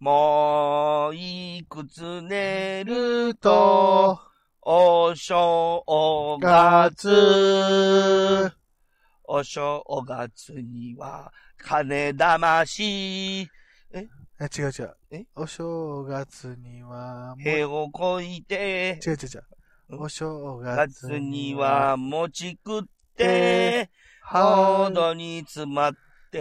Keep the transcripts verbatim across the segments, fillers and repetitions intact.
もういくつ寝ると、お正月。お正月には、金魂。 え違う違う。えお正月には、 手をこいて。 違う違う違う。お正月には、餅食って、喉に詰まって、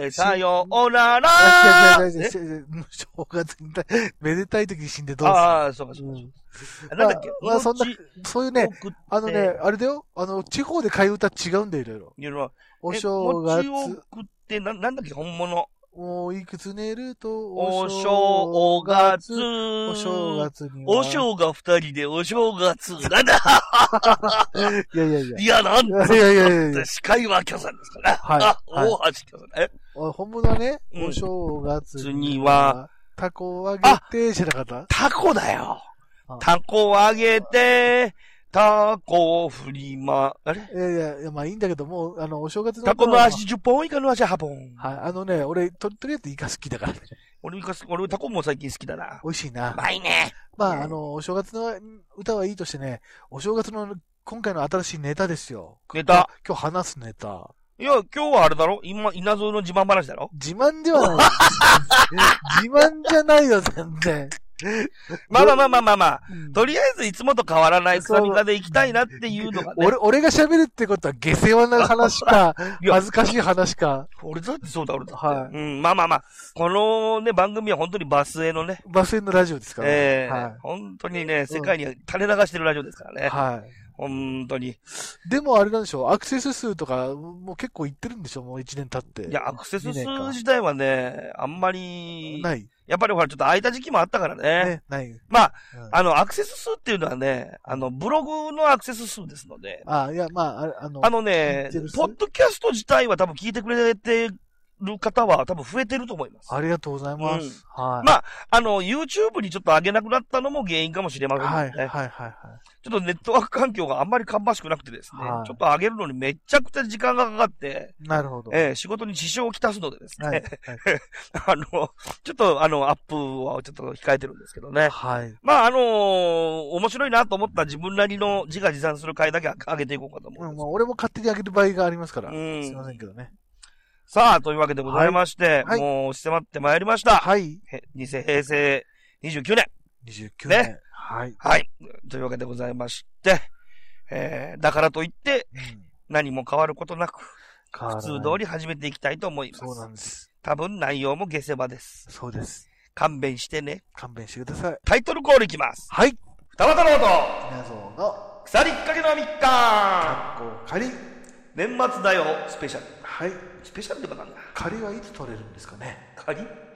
さようなら。 違う違う違う違う。正月に、めでたい時に死んでどうする？ ああ、そうかそうか。なんだっけ、 まあそんな、そういうね、あのね、あれだよ。あの、地方で替え歌違うんだよ、いろいろ。 いろいろ。 お正月。 餅を食って、な、なんだっけ、本物。 おいくつ寝ると、 お正月。 お正月には。お正が二人でお正月。なんだいやいやいや。 いや、なんだいやいやいや。 司会は巨さんですから。 はい。 あ、大橋巨さん。え本物はね、お正月には、 タコをあげて、じゃなかった？ タコだよ。タコをあげて、タコを振りま、あれいやいや、いや、まあいいんだけども、あの、お正月の。 タコの足じゅっぽん、イカの足はっぽん。 はい。あのね、俺、と、とりあえずイカ好きだからね。 俺イカ好き、俺タコも最近好きだな。 美味しいな。 うまいね。 まあ、あの、お正月の歌はいいとしてね、お正月の今回の新しいネタですよ。 ネタ。 今日話すネタ。 いや、今日はあれだろ今、稲造の自慢話だろ自慢ではない。自慢じゃないよ、全然。 まあまあまあまあまあまあ、うん、とりあえずいつもと変わらない草みかで行きたいなっていうのがね。 俺、俺が喋るってことは下世話な話か、恥ずかしい話か。 俺だってそうだ、俺だって。 はい。 うん、まあまあまあ、このね、番組は本当にバスへのね。 バスへのラジオですからね。ええーはい、本当にね、世界に垂れ流してるラジオですからね。 はい。 本当に。 でもあれなんでしょう、アクセス数とか、もう結構いってるんでしょ、もういちねん経って。 いや、アクセス数自体はね、あんまり。 ない。 やっぱりほら、ちょっと空いた時期もあったからね。 ね、ない。 まあ、うん、あの、アクセス数っていうのはね、あの、ブログのアクセス数ですので。 あいや、まあ、あの、 あのね、ポッドキャスト自体は多分聞いてくれてる方は多分増えてると思います。 ありがとうございます。うん、はい。 まあ、あの、YouTube にちょっと上げなくなったのも原因かもしれませんね。 はい、はい、はい、はい。 ちょっとネットワーク環境があんまり芳しくなくてですね、はい、ちょっと上げるのにめちゃくちゃ時間がかかって、 なるほど。 えー、仕事に支障をきたすのでですね、はいはい、あの、ちょっとあの、アップはちょっと控えてるんですけどね。 はい。 まあ、あのー、面白いなと思った自分なりの自画自賛する回だけ上げていこうかと思うんです。 うん、まあ、俺も勝手に上げる場合がありますから、うん、すいませんけどね。 さあ、というわけでございまして、はい、もう押し迫ってまいりました。 はい。 にせいへいせいにじゅうきゅうねん。 にじゅうきゅうねん。 ね。 はい。 はい。というわけでございまして、えー、だからといって、うん、何も変わることなく、普通通り始めていきたいと思います。 そうなんです。 多分内容も下世話です。 そうです。 勘弁してね。 勘弁してください。 タイトルコールいきます。 はい。 二股の音。 皆さんの腐りっかけのみっかかっこ仮。 年末だよ、スペシャル。 はい。 スペシャルってことなんだ。 仮はいつ取れるんですかね。 仮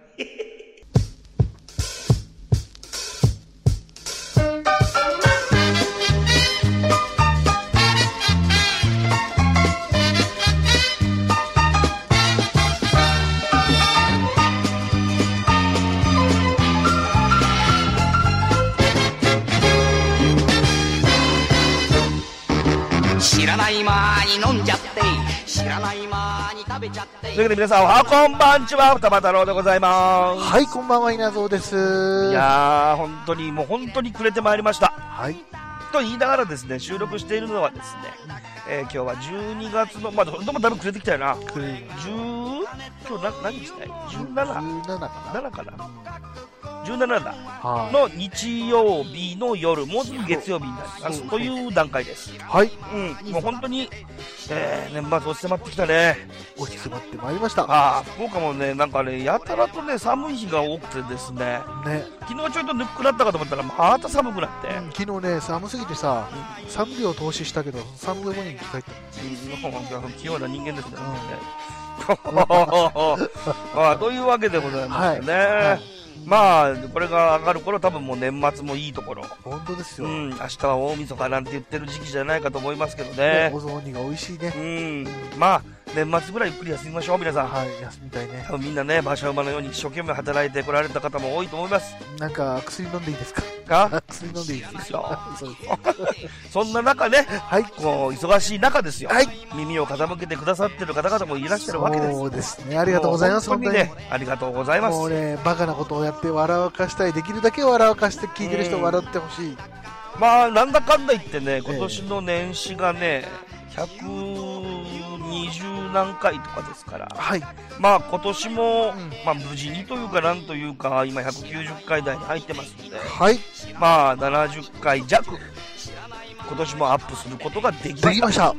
知らない間に飲んじゃって知らない間に食べちゃってというわけで皆さんおはこんばんちは二葉太郎でございます。 はいこんばんは稲造です。 いやー本当にもう本当に暮れてまいりました。 はいと言いながらですね収録しているのはですね、えー、今日はじゅうにがつのまあどんどんだいぶ暮れてきたよな。 暮れじゅう今日な何日だいじゅうななじゅうななかなななかなじゅうななだの日曜日の夜、もうすぐ月曜日になりますという段階です。 はい。 うん、もう本当に、えー、年末押し迫ってきたね。 押し迫ってまいりました。 ああ、福岡もね、なんかね、やたらとね、寒い日が多くてですね。 ね。 昨日ちょいとぬっくなったかと思ったら、また寒くなって。うん、 昨日ね、寒すぎてさ、うん、さんびょう投資したけど、さんびょうごに生き返った。 うん、器用な人間ですね。うん、まあ、というわけでございますね。はいはい、まあこれが上がる頃多分もう年末もいいところ。 本当ですよ。 うん、明日は大晦日なんて言ってる時期じゃないかと思いますけどね。 お雑煮が美味しいね。 うん、まあ年末ぐらいゆっくり休みましょう、皆さん。 はい、休みたいね。 多分みんなね、馬車馬のように一生懸命働いてこられた方も多いと思います。 なんか、薬飲んでいいですか？ か薬飲んでいいですよ。 そうです。 そんな中ね、 はい。 こう、忙しい中ですよ。 はい。 耳を傾けてくださってる方々もいらっしゃるわけです。 そうですね。ありがとうございます。 本当にね、ありがとうございます。 もうね、バカなことをやって笑わかしたい。できるだけ笑わかして聞いてる人を笑ってほしい。 まあ、なんだかんだ言ってね、今年の年始がね、ひゃくにじゅうなんかいとかですから、 はい。 まあ今年も、 うん、 まあ無事にというかなんというか、今ひゃくきゅうじゅっかい台に入ってますので、 はい。 まあななじゅっかい弱、今年もアップすることができました。 できました。 うん。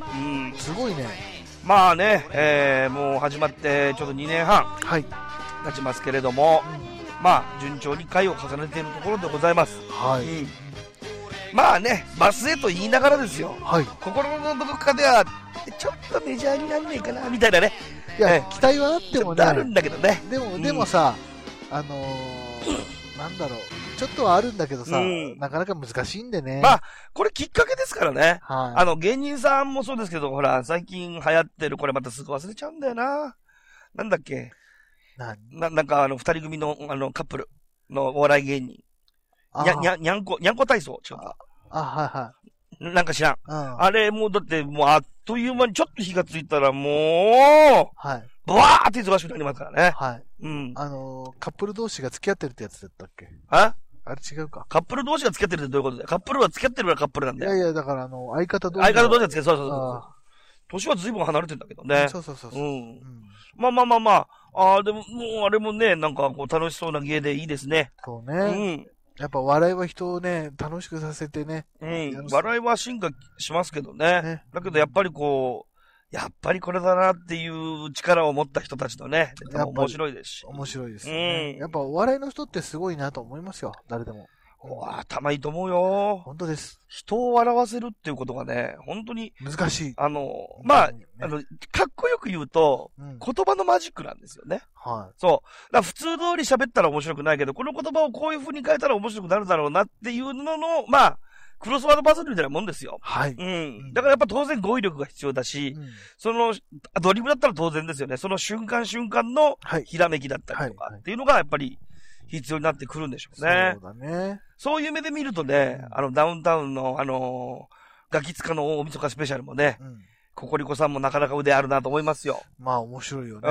すごいね。 まあね、えー、もう始まってちょうどにねんはん、 はい。 経ちますけれども、うん、まあ順調に回を重ねているところでございます。 はい。 うん、まあね、バスへと言いながらですよ。はい。心のどこかでは、ちょっとメジャーになんねえかな、みたいなね。 いや、えー、期待はあってもね。 あるんだけどね。 でも、うん、でもさ、あのー、なんだろう。ちょっとはあるんだけどさ、うん、なかなか難しいんでね。 まあ、これきっかけですからね。 はい。 あの、芸人さんもそうですけど、ほら、最近流行ってる、これまたすぐ忘れちゃうんだよな。なんだっけ。 な、 ななんか、あの、二人組の、あの、カップルのお笑い芸人。にゃ、にゃ、にゃんこ、にゃんこ体操違うか。 あ、はいはい。 なんか知らん。 うん、 あれ、もうだって、もうあっという間にちょっと火がついたら、もう、 はい。 ブワーって忙しくなりますからね。 はい。 うん。 あのー、カップル同士が付き合ってるってやつだったっけ？ ああれ違うか。 カップル同士が付き合ってるってどういうことだよ。カップルは付き合ってるからカップルなんだよ。 いやいや、だからあの、相方同士。 相方同士が付き合ってる。そうそうそう。年は随分離れてんだけどね。 そうそうそうそう。 うん。まあまあまあまあ。ああ、でも、もうあれもね、なんかこう楽しそうな芸でいいですね。 そうね。うん。やっぱ笑いは人をね、楽しくさせてね。 うん。笑いは進化しますけどね。ね。だけどやっぱりこう、やっぱりこれだなっていう力を持った人たちのね、面白いですし。 面白いですね。うん。やっぱお笑いの人ってすごいなと思いますよ。誰でも。 頭いいと思うよ。 本当です。 人を笑わせるっていうことがね、本当に。 難しい。 あの、まあ、ね、あの、かっこよく言うと、うん、言葉のマジックなんですよね。はい。そう。だから普通通り喋ったら面白くないけど、この言葉をこういう風に変えたら面白くなるだろうなっていうのの、まあ、クロスワードパズルみたいなもんですよ。はい。うん。だからやっぱ当然語彙力が必要だし、うん、その、ドリブルだったら当然ですよね。その瞬間瞬間のひらめきだったりとかっていうのがやっぱり必要になってくるんでしょうね。 そうだね。 そういう目で見るとね、あの、ダウンタウンの、あのー、ガキツカの大晦日スペシャルもね、うん、ココリコさんもなかなか腕あるなと思いますよ。 まあ面白いよね。 うん。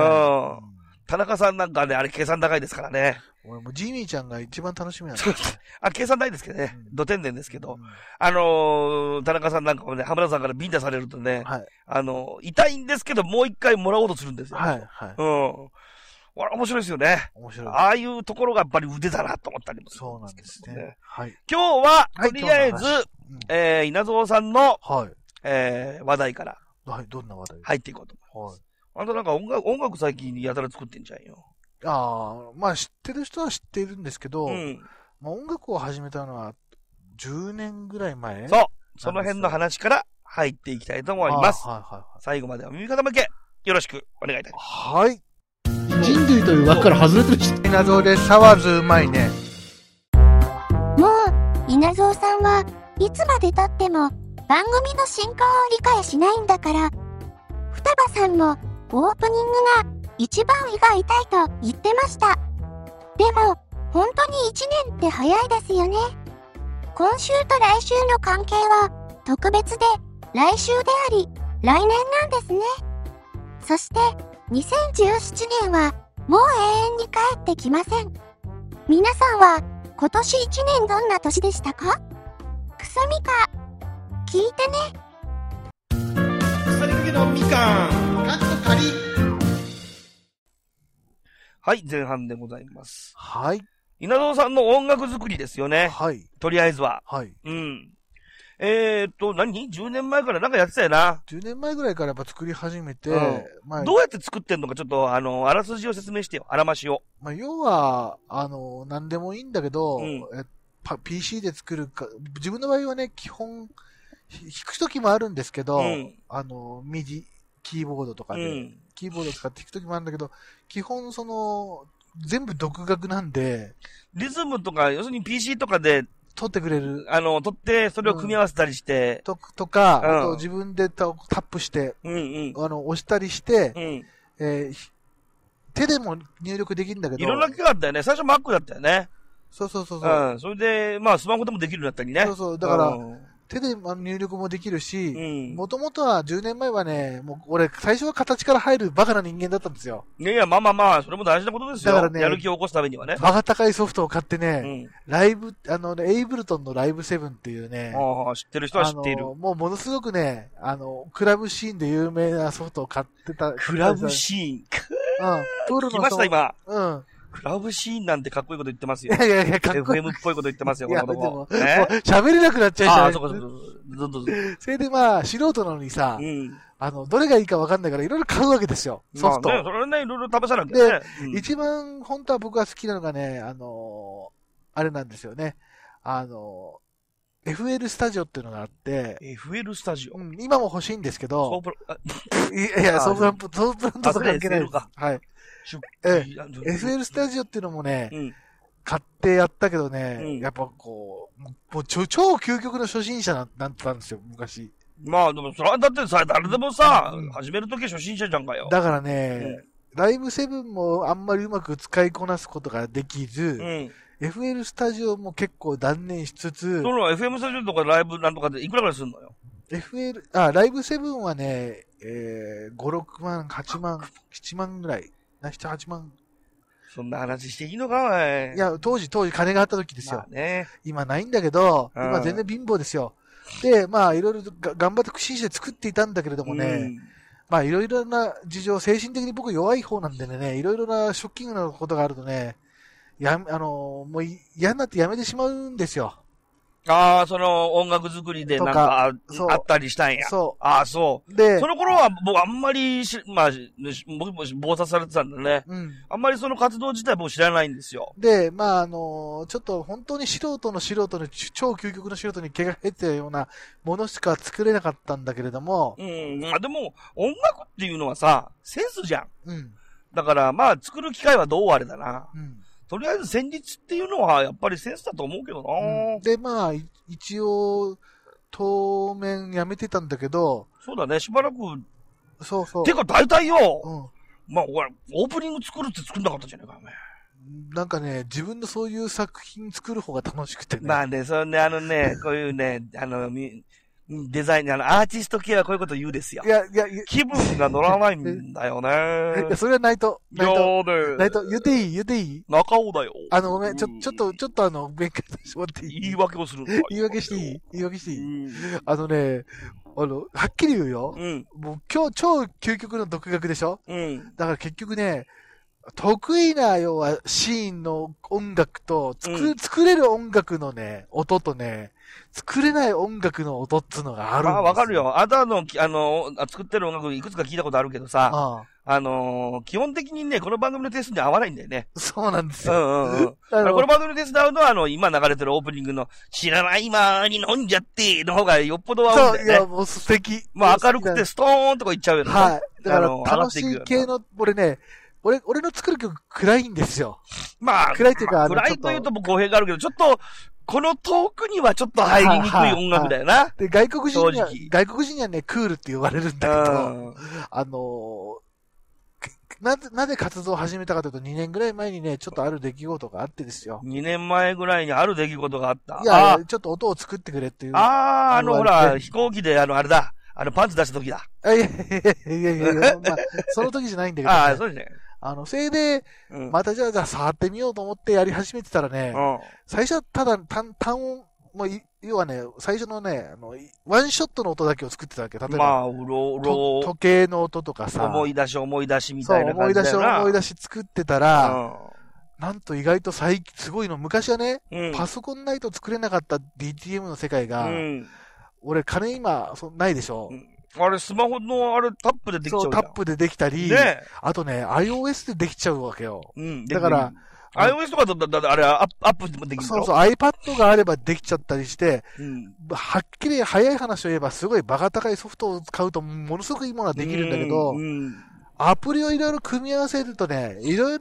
うん、田中さんなんかね、あれ計算高いですからね。 俺もジミーちゃんが一番楽しみなんだ、ね。 あ、計算ないですけどね。うん、ド天然ですけど。うん、あのー、田中さんなんかもね、浜田さんからビンタされるとね、はい、あのー、痛いんですけど、もう一回もらおうとするんですよ。はい、はい。うん。面白いですよね。面白い。ああいうところがやっぱり腕だなと思ったりもするんですけどね。そうなんですね。はい。今日は、とりあえず、はい、えー、稲造さんの、はい。えー、話題から。 はい、どんな話題入っていこうと思います。はい。あんたなんか音楽、音楽最近やたら作ってんじゃんよ。 ああ、まあ知ってる人は知っているんですけど、うん。まあ音楽を始めたのは、じゅうねんぐらい前。 そう。その辺の話から入っていきたいと思います。はいはいはい。最後までお耳傾け、よろしくお願いいたします。 はい。 人類という枠から外れてる人。 稲造で沢津うまいね。 もう、稲造さんはいつまで経っても番組の進行を理解しないんだから。双葉さんもオープニングが一番胃が痛いと言ってました。でも、本当にいちねんって早いですよね。今週と来週の関係は特別で、来週であり、来年なんですね。そして、にせんじゅうななねんはもう永遠に帰ってきません。皆さんは今年いちねんどんな年でしたか？くすみか聞いてね。 腐りかけのみかんかっこかり。 はい、前半でございます。 はい。 稲造さんの音楽作りですよね。 はい。 とりあえずは。 はい。 うん。えーっと、何 ?じゅう 年前からなんかやってたよな。 じゅうねんまえぐらいからやっぱ作り始めて、うん、 まあ、どうやって作ってんのかちょっと、あの、あらすじを説明してよ。あらましを。 まあ、要は、あの、なんでもいいんだけど、うん、え ピーシー で作るか、自分の場合はね、基本、弾くときもあるんですけど、うん、あの、ミディ、キーボードとかで、うん、キーボード使って弾くときもあるんだけど、基本その、全部独学なんで。 リズムとか、要するに ピーシー とかで、 撮ってくれる。 あの、撮って、それを組み合わせたりして。 うん、と、とか、うん、あと自分でタップして、 うんうん、 あの、押したりして、 うん、 えー、手でも入力できるんだけど。 いろんな機械あったよね。最初 Mac だったよね。 そうそうそうそう。 うん。それで、まあ、スマホでもできるようになったりね。 そうそう。だから、うん、手で入力もできるし、もともとはじゅうねんまえはね、もう俺、最初は形から入るバカな人間だったんですよ。 いやいや、まあまあまあ、それも大事なことですよ。だからね、やる気を起こすためにはね。 バカ高いソフトを買ってね、うん、ライブ、あのね、エイブルトンのライブセブンっていうね、 ああ、知ってる人は知っている。 もうものすごくね、あの、クラブシーンで有名なソフトを買ってた。 クラブシーン。 うん。 プールの来ました、今。 うん。 クラブシーンなんてかっこいいこと言ってますよ。 いやいやいや、かっこいい。 エフエム っぽいこと言ってますよ、この子も。 喋れなくなっちゃいそう。ああ、そうかそうか。どうぞどうぞ。 それでまあ、素人なのにさ、うん、あの、どれがいいかわかんないからいろいろ買うわけですよ。ソフト。 まあね、それね、いろいろ試さなきゃね。 で、うん、一番本当は僕が好きなのがね、あのー、あれなんですよね。あのー、エフエル スタジオっていうのがあって、 エフエル スタジオ、 うん、今も欲しいんですけど、 ソープラ、いやいや、ソープランプ、ソープランプと関係ないです。はい。え、エフエル スタジオっていうのもね、うん、買ってやったけどね、うん、やっぱこう、もう超、超究極の初心者な、なんたんですよ、昔。 まあ、でもそれはだってさ、誰でもさ、うん、始めるとき初心者じゃんかよ。 だからね、うん、ライブセブンもあんまりうまく使いこなすことができず、うん、エフエル スタジオも結構断念しつつ、 その エフエム スタジオとかライブなんとかでいくらぐらいするのよ。 エフエル、あ、ライブセブンはね、えー、ご、ろくまん、はちまん、ななまんぐらい。なな、はちまん。 そんな話していいのかおい。 いや、当時、当時金があった時ですよ。 まあね、 今ないんだけど、うん、今全然貧乏ですよ。で、まあ、いろいろ頑張って苦心して作っていたんだけれどもね、うん、まあ、いろいろな事情、精神的に僕弱い方なんでね、いろいろなショッキングなことがあるとね、や、あの、もう嫌になってやめてしまうんですよ。 ああ、その音楽作りでなんか あ, あったりしたんや。 そう。 ああ、そう。で、その頃は僕あんまりし、まあ、僕も暴殺されてたんだね。うん。あんまりその活動自体僕知らないんですよ。 で、まあ、あの、ちょっと本当に素人の素人の超究極の素人に毛が生えてるようなものしか作れなかったんだけれども。 うん。まあでも、音楽っていうのはさ、センスじゃん。 うん。 だからまあ、作る機会はどうあれだな。うん。とりあえず戦術っていうのはやっぱりセンスだと思うけどな、 うん、で、まあ、一応、当面やめてたんだけど。 そうだね、しばらく。 そうそう。 てか大体よ。 うん。 まあ、俺、オープニング作るって作んなかったじゃないか、お前。 なんかね、自分のそういう作品作る方が楽しくてね。 まあね、それね、あのね、こういうね、あの、デザイン、あの、アーティスト系はこういうこと言うですよ。 いや、いや、いや気分が乗らないんだよね。 いや、それはナイト。 ナイト。 ナイト、言っていい言っていい中尾だよ。 あの、ごめん、ちょ、ちょっと、ちょっとあの、弁解してもらっていい言い訳をするんだよ。 言い訳していい言い訳していいあのね、あの、はっきり言うよ。うん。もう今日、超究極の独学でしょうん。だから結局ね、得意な、要は、シーンの音楽と、作、うん、作れる音楽のね、音とね、作れない音楽の音っつうのがあるんですよ。 あ、わかるよ。あなたの、あの、作ってる音楽いくつか聞いたことあるけどさ、ああ、あのー、基本的にね、この番組のテイストに合わないんだよね。 そうなんですよ。 うんうんうん。あのこの番組のテイスト合うのは、あの、今流れてるオープニングの、知らない間に飲んじゃって、の方がよっぽど合うんだよね。そう、いや、 もう素敵。 まあ明るくてストーンとかいっちゃうよね。 はい。だから、楽しい系の、俺ね、俺、俺の作る曲暗いんですよ。 まあ、 暗いっていうか、 暗いというとも語弊があるけど、ちょっと、この遠くにはちょっと入りにくい音楽だよな。はいはいはい、で、外国人には、外国人にはね、クールって言われるんだけど、あのー、なぜ、なぜ活動を始めたかというと、にねんぐらい前にね、ちょっとある出来事があってですよ。 にねんまえぐらいにある出来事があった。 いや、ちょっと音を作ってくれっていう。 ああ、あの、ほら、飛行機で、あの、あれだ。あの、パンツ出した時だ。 いやいやいやいやいや、まあ、その時じゃないんだけど、ね。 ああ、そうですね。 あの、それで、うん、またじゃあ、じゃあ触ってみようと思ってやり始めてたらね、うん、最初はただ単、単音、もう、要はね、最初のね、あの、ワンショットの音だけを作ってたわけ。例えば、 まあ、うろうろ。 時計の音とかさ。 思い出し思い出しみたいな感じだよな。 そう、思い出し思い出し作ってたら、うん、なんと意外と最近、すごいの、昔はね、うん、パソコンないと作れなかった ディーティーエム の世界が、うん、俺、金今、そないでしょ。うんあれ、スマホの、あれ、タップでできちゃう。 そう、タップでできたり、ね、あとね、iOS でできちゃうわけよ。うん。だから、 iOS とかだだだあれ、アップでもできるの？ そうそう、iPad があればできちゃったりして、うん、はっきり早い話を言えば、すごいバカ高いソフトを使うと、ものすごくいいものができるんだけど、うんうん、アプリをいろいろ組み合わせるとね、いろん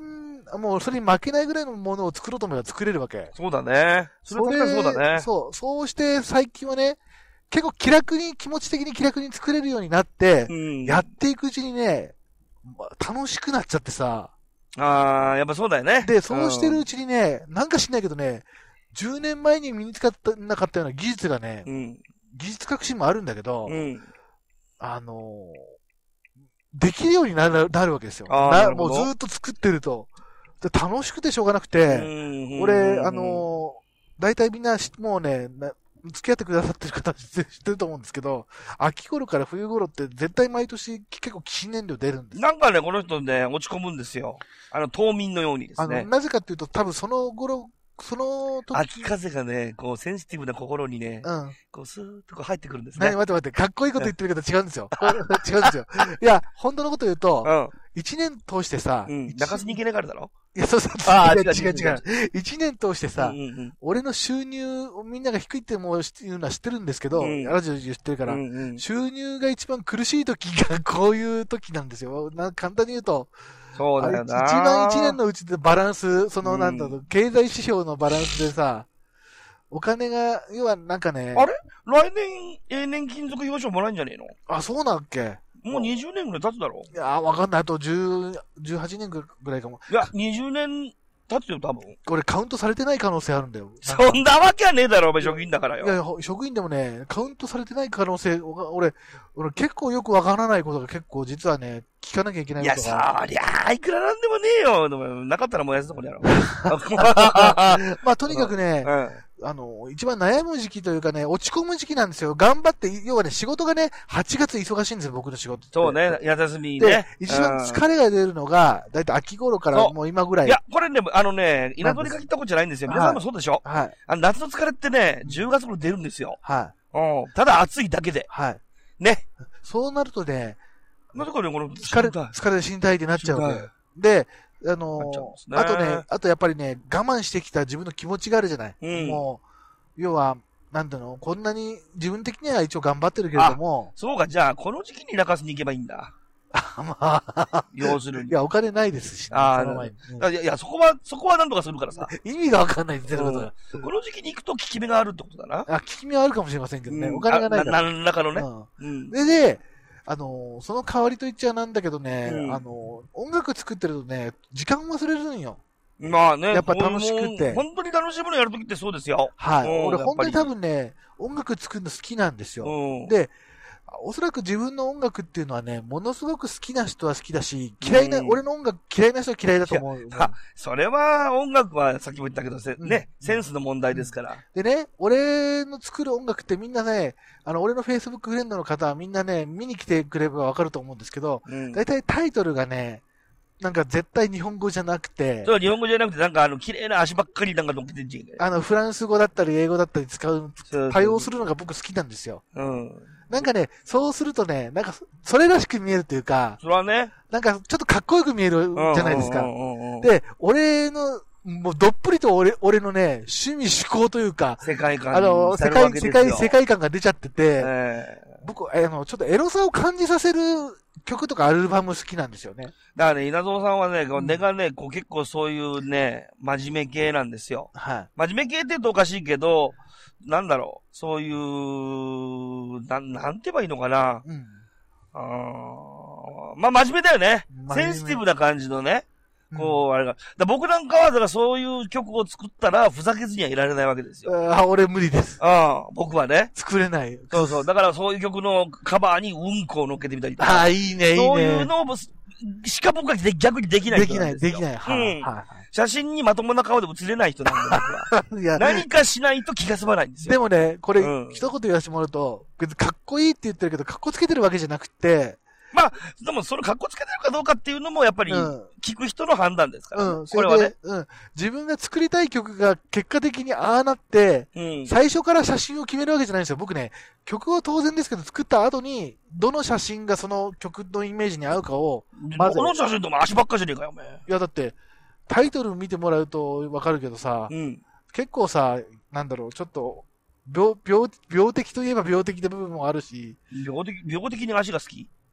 もうそれに負けないぐらいのものを作ろうと思えば作れるわけ。 そうだね。それ確かにそうだね。 そう。そうして最近はね、結構気楽に、気持ち的に気楽に作れるようになって、うん、やっていくうちにね、楽しくなっちゃってさ。 ああ、やっぱそうだよね。 で、そうしてるうちにね、うん、なんか知んないけどね、じゅうねんまえに身につかってなかったような技術がね、うん、技術革新もあるんだけど、うん、あのー、できるようになる、なるわけですよ。なもうずーっと作ってると。で楽しくてしょうがなくて、俺、あのー、大体みんな、もうね、付き合ってくださってる方知ってると思うんですけど、秋頃から冬頃って絶対毎年結構新燃料出るんです。 なんかね、この人ね、落ち込むんですよ。あの、冬眠のようにですね。 あの、なぜかっていうと、多分その頃、その時。 秋風がね、こう、センシティブな心にね、うん。こう、スーッとこう入ってくるんですね。 待って待って、かっこいいこと言ってるけど違うんですよ。違うんですよ。いや、本当のこと言うと、うん。一年通してさ、 うん。泣かずにいけないからだろ？ いや、そうそう。ああ、違う違う違う。一年通してさ、うんうんうん、俺の収入、みんなが低いってもいうのは知ってるんですけど、うん、ラジオで知ってるから、うんうん、収入が一番苦しい時がこういう時なんですよ。な簡単に言うと、 そうだよな。 一番一年のうちでバランス、そのなんだろう、うん、経済指標のバランスでさ、お金が、要はなんかね。 あれ来年、永年金属表彰もらえんじゃねえの？ あ、そうなんっけ？ もうにじゅうねんぐらい経つだろ？ いや、わかんない。あとじゅう、じゅうはちねんぐらいかも。 いや、にじゅうねん経つよ、多分。 これカウントされてない可能性あるんだよ。 そんなわけはねえだろ、お前職員だからよ。 いや、職員でもね、カウントされてない可能性、俺、俺結構よくわからないことが結構実はね、聞かなきゃいけないことが。 いや、そりゃあ、いくらなんでもねえよ。でもなかったら燃やすとこにやろう。 まあ、とにかくね、うんうんあの、一番悩む時期というかね、落ち込む時期なんですよ。頑張って、要はね、仕事がね、はちがつ忙しいんですよ、僕の仕事って。 そうね、や休みね。 で、一番疲れが出るのが、だいたい秋頃からもう今ぐらい。 いや、これね、あのね、稲取りが切ったことじゃないんですよ。皆さんもそうでしょ？はい。あの夏の疲れってね、じゅうがつ頃出るんですよ。はい。うん。ただ暑いだけで。はい。ね。 そうなるとね、 なぜかね、この疲れ、疲れで死にたいってなっちゃうわけ。で、あのー、ね、あとね、あとやっぱりね、我慢してきた自分の気持ちがあるじゃない。うん、もう、要は、なんていうの、こんなに自分的には一応頑張ってるけれども。 そうか、じゃあ、この時期に泣かせに行けばいいんだ。まあ、要するに。 いや、お金ないですし、ね。 ああ、いや、いや、そこは、そこはなんとかするからさ。 意味がわかんないって言ってることだ、 うん。この時期に行くと効き目があるってことだな。 あ、効き目はあるかもしれませんけどね。うん、お金がないから。 何らかのね。 うん。で、で、あのー、その代わりと言っちゃなんだけどね、うん、あのー、音楽作ってるとね、時間忘れるんよ。 まあね。 やっぱ楽しくて。 本当に楽しいものやるときってそうですよ。 はい。俺本当に多分ね、音楽作るの好きなんですよ。で、おそらく自分の音楽っていうのはね、ものすごく好きな人は好きだし、嫌いな、俺の音楽嫌いな人は嫌いだと思う。 あ、それは音楽はさっきも言ったけど、ね、センスの問題ですから。 でね、俺の作る音楽ってみんなね、あの、俺の Facebook フレンドの方はみんなね、見に来てくればわかると思うんですけど、だいたいタイトルがね、なんか絶対日本語じゃなくて。 そう、日本語じゃなくて、なんかあの、綺麗な足ばっかりなんか乗っけてんじゃん。 あの、フランス語だったり、英語だったり使う、対応するのが僕好きなんですよ。うん。なんかね、そうするとね、なんか、それらしく見えるというか。 それはね。 なんか、ちょっとかっこよく見えるじゃないですか。で、俺の、もうどっぷりと俺、俺のね、趣味趣向というか。 世界観。 あの、世界、世界、世界観が出ちゃってて。えー、僕、あの、ちょっとエロさを感じさせる、曲とかアルバム好きなんですよね。 だからね、稲造さんはね、こう根がね、こう結構そういうね、真面目系なんですよ。はい。真面目系って言うとおかしいけど、なんだろう、そういう、なん、なんて言えばいいのかな。うん。あまあ真面目だよね。センシティブな感じのね。こう、あれが。だ僕なんかは、だからそういう曲を作ったら、ふざけずにはいられないわけですよ。 ああ、俺無理です。 ああ、僕はね。 作れない。 そうそう。だからそういう曲のカバーにうんこを乗っけてみたりとか。 ああ、いいね、いいね。 そういうのも、しか僕は逆にできない人なんですよ。 できない、できない。はい、うんはい。 写真にまともな顔で写れない人なんで、僕は。いや何かしないと気が済まないんですよ。 でもね、これ、うん、一言言わせてもらうと、別にかっこいいって言ってるけど、かっこつけてるわけじゃなくて、 まあ、でもその格好つけてるかどうかっていうのもやっぱり聞く人の判断ですから、ね、うん、これはね、 うん。自分が作りたい曲が結果的にああなって、うん、最初から写真を決めるわけじゃないんですよ。僕ね、曲は当然ですけど作った後に、どの写真がその曲のイメージに合うかを、 まず。この写真とも足ばっかじゃねえかよ、お前。 いや、だって、タイトル見てもらうとわかるけどさ、うん、結構さ、なんだろう、ちょっと、病、病、病的といえば病的な部分もあるし。 病的、病的に足が好き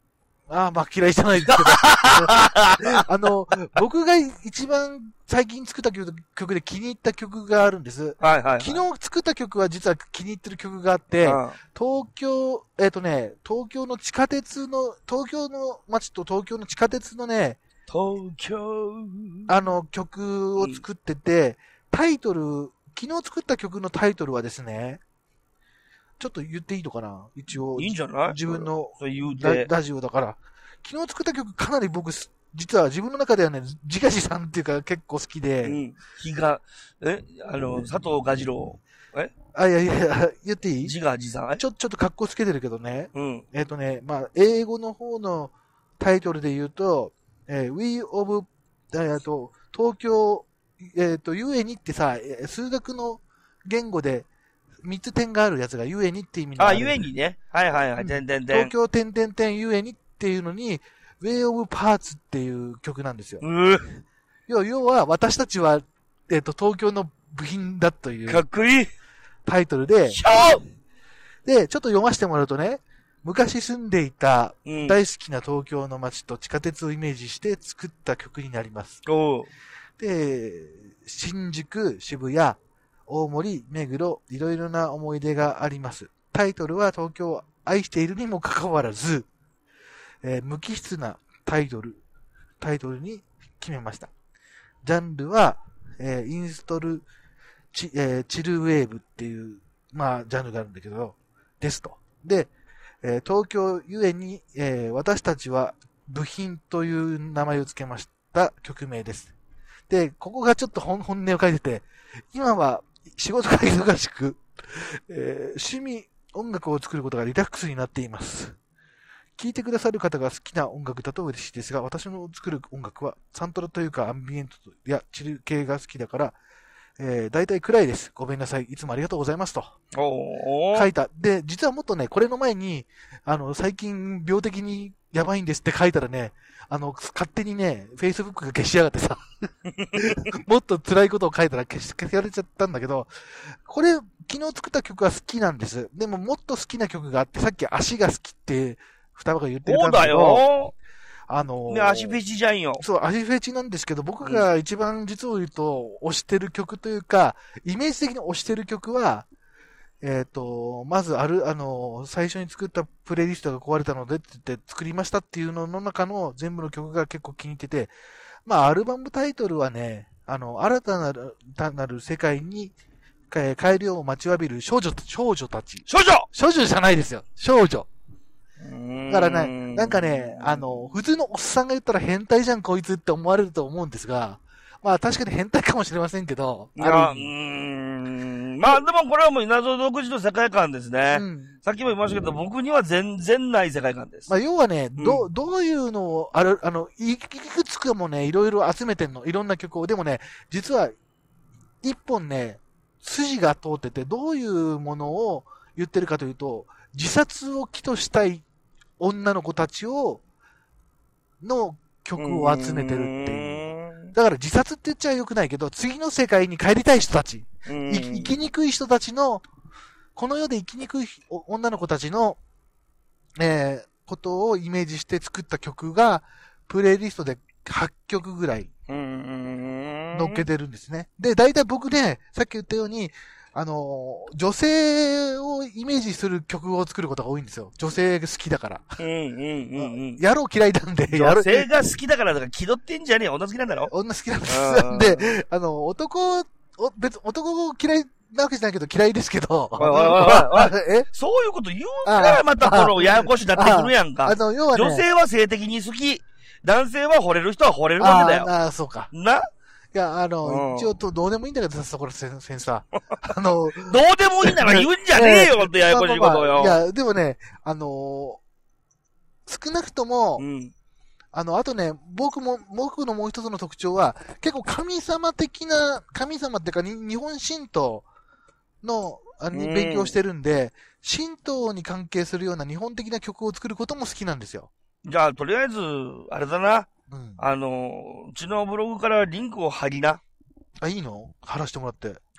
ああ、まあ嫌いじゃないですけど。あの、僕が一番最近作った曲で気に入った曲があるんです。 はいはい、はい。 昨日作った曲は実は気に入ってる曲があって、うん、東京、えっ、ー、とね、東京の地下鉄の、東京の街と東京の地下鉄のね、 東京あの曲を作ってて、うん、タイトル、昨日作った曲のタイトルはですね、ちょっと言っていいのかな一応。 いいんじゃない自分のラ、 ラジオだから。昨日作った曲かなり僕、実は自分の中ではね、自画自賛っていうか結構好きで。うん。 日が、えあの、佐藤蛾次郎。えあ、いやいや、言っていい自画自賛ちょ、ちょっと格好つけてるけどね。 うん。 えっ、ー、とね、まあ、英語の方のタイトルで言うと、えー、We of、えー、と、東京、えっ、ー、と、ゆえにってさ、数学の言語で、三つ点があるやつがゆえにって意味のある。 あ、ゆえにね。はいはいはい。点点点。 東京点点点ゆえにっていうのに、Way of Parts っていう曲なんですよ。 う要要は、私たちは、えっ、ー、と、東京の部品だという。 かっこいいタイトルで。 しょで、ちょっと読ませてもらうとね、昔住んでいた大好きな東京の街と地下鉄をイメージして作った曲になります。 おで、新宿、渋谷、大森、目黒、いろいろな思い出があります。タイトルは東京を愛しているにもかかわらず、えー、無機質なタイトル、タイトルに決めました。ジャンルは、えー、インストルチ、えー、チルウェーブっていう、まあ、ジャンルがあるんだけど、ですと。で、えー、東京ゆえに、えー、私たちは部品という名前を付けました曲名です。で、ここがちょっと本音を書いてて、今は仕事が忙しく、えー、趣味、音楽を作ることがリラックスになっています。聴いてくださる方が好きな音楽だと嬉しいですが、私の作る音楽はサントラというかアンビエントやチル系が好きだから、えー、大体暗いです。ごめんなさい。いつもありがとうございますと。書いた。で、実はもっとね、これの前に、あの、最近病的にやばいんですって書いたらね、あの、勝手にね、Facebook が消しやがってさ、もっと辛いことを書いたら消し、消されちゃったんだけど、これ、昨日作った曲は好きなんです。でももっと好きな曲があって、さっき足が好きって、双葉が言ってたんだけど、 そうだよあのー、 ね、足フェチじゃんよ。 そう、足フェチなんですけど、僕が一番実を言うと、推してる曲というか、イメージ的に推してる曲は、えっ、ー、と、まずある、あのー、最初に作ったプレイリストが壊れたのでって言って作りましたっていうのの中の全部の曲が結構気に入ってて、まあ、アルバムタイトルはね、あの、新たなる、単なる世界に、えー、帰りを待ちわびる少女、少女たち。 少女少女じゃないですよ。少女。だからね、なんかね、あの、普通のおっさんが言ったら変態じゃんこいつって思われると思うんですが、まあ確かに変態かもしれませんけど。 いや、うーん。まあでもこれはもう稲造独自の世界観ですね。うん、さっきも言いましたけど、僕には全然ない世界観です。 まあ要はね、うん、ど、どういうのを、ある、あの、いくつかもね、いろいろ集めてんの。いろんな曲を。でもね、実は、一本ね、筋が通ってて、どういうものを言ってるかというと、自殺を起としたい女の子たちを、の曲を集めてるっていう。だから自殺って言っちゃよくないけど、次の世界に帰りたい人たち、生きにくい人たちの、この世で生きにくい女の子たちの、えー、ことをイメージして作った曲が、プレイリストではっきょくぐらい、乗っけてるんですね。で、大体僕ね、さっき言ったように、あの、女性をイメージする曲を作ることが多いんですよ。女性が好きだから。 うんうんうんうん。 野郎嫌いなんで、 女性が好きだからとか気取ってんじゃねえよ。女好きなんだろ？ 女好きなんです。で、あの、男、別、男嫌いなわけじゃないけど嫌いですけど。 おいおいおいおいえそういうこと言うからまたこのややこしになってくるやんか。あの、要はね、女性は性的に好き。男性は惚れる人は惚れるわけだよ。 ああ、そうか。ないや、あの、うん、一応と、どうでもいいんだけどさ、そこらセンサー。あの、どうでもいいなら言うんじゃねえよ、ってややこしいことよ。 いや、でもね、あのー、少なくとも、うん、あの、あとね、僕も、僕のもう一つの特徴は、結構神様的な、神様っていうか、日本神道の、に勉強してるんで、うん、神道に関係するような日本的な曲を作ることも好きなんですよ。 じゃあ、とりあえず、あれだな。うん、あの、うちのブログからリンクを貼りな。 あ、いいの貼らしてもらって。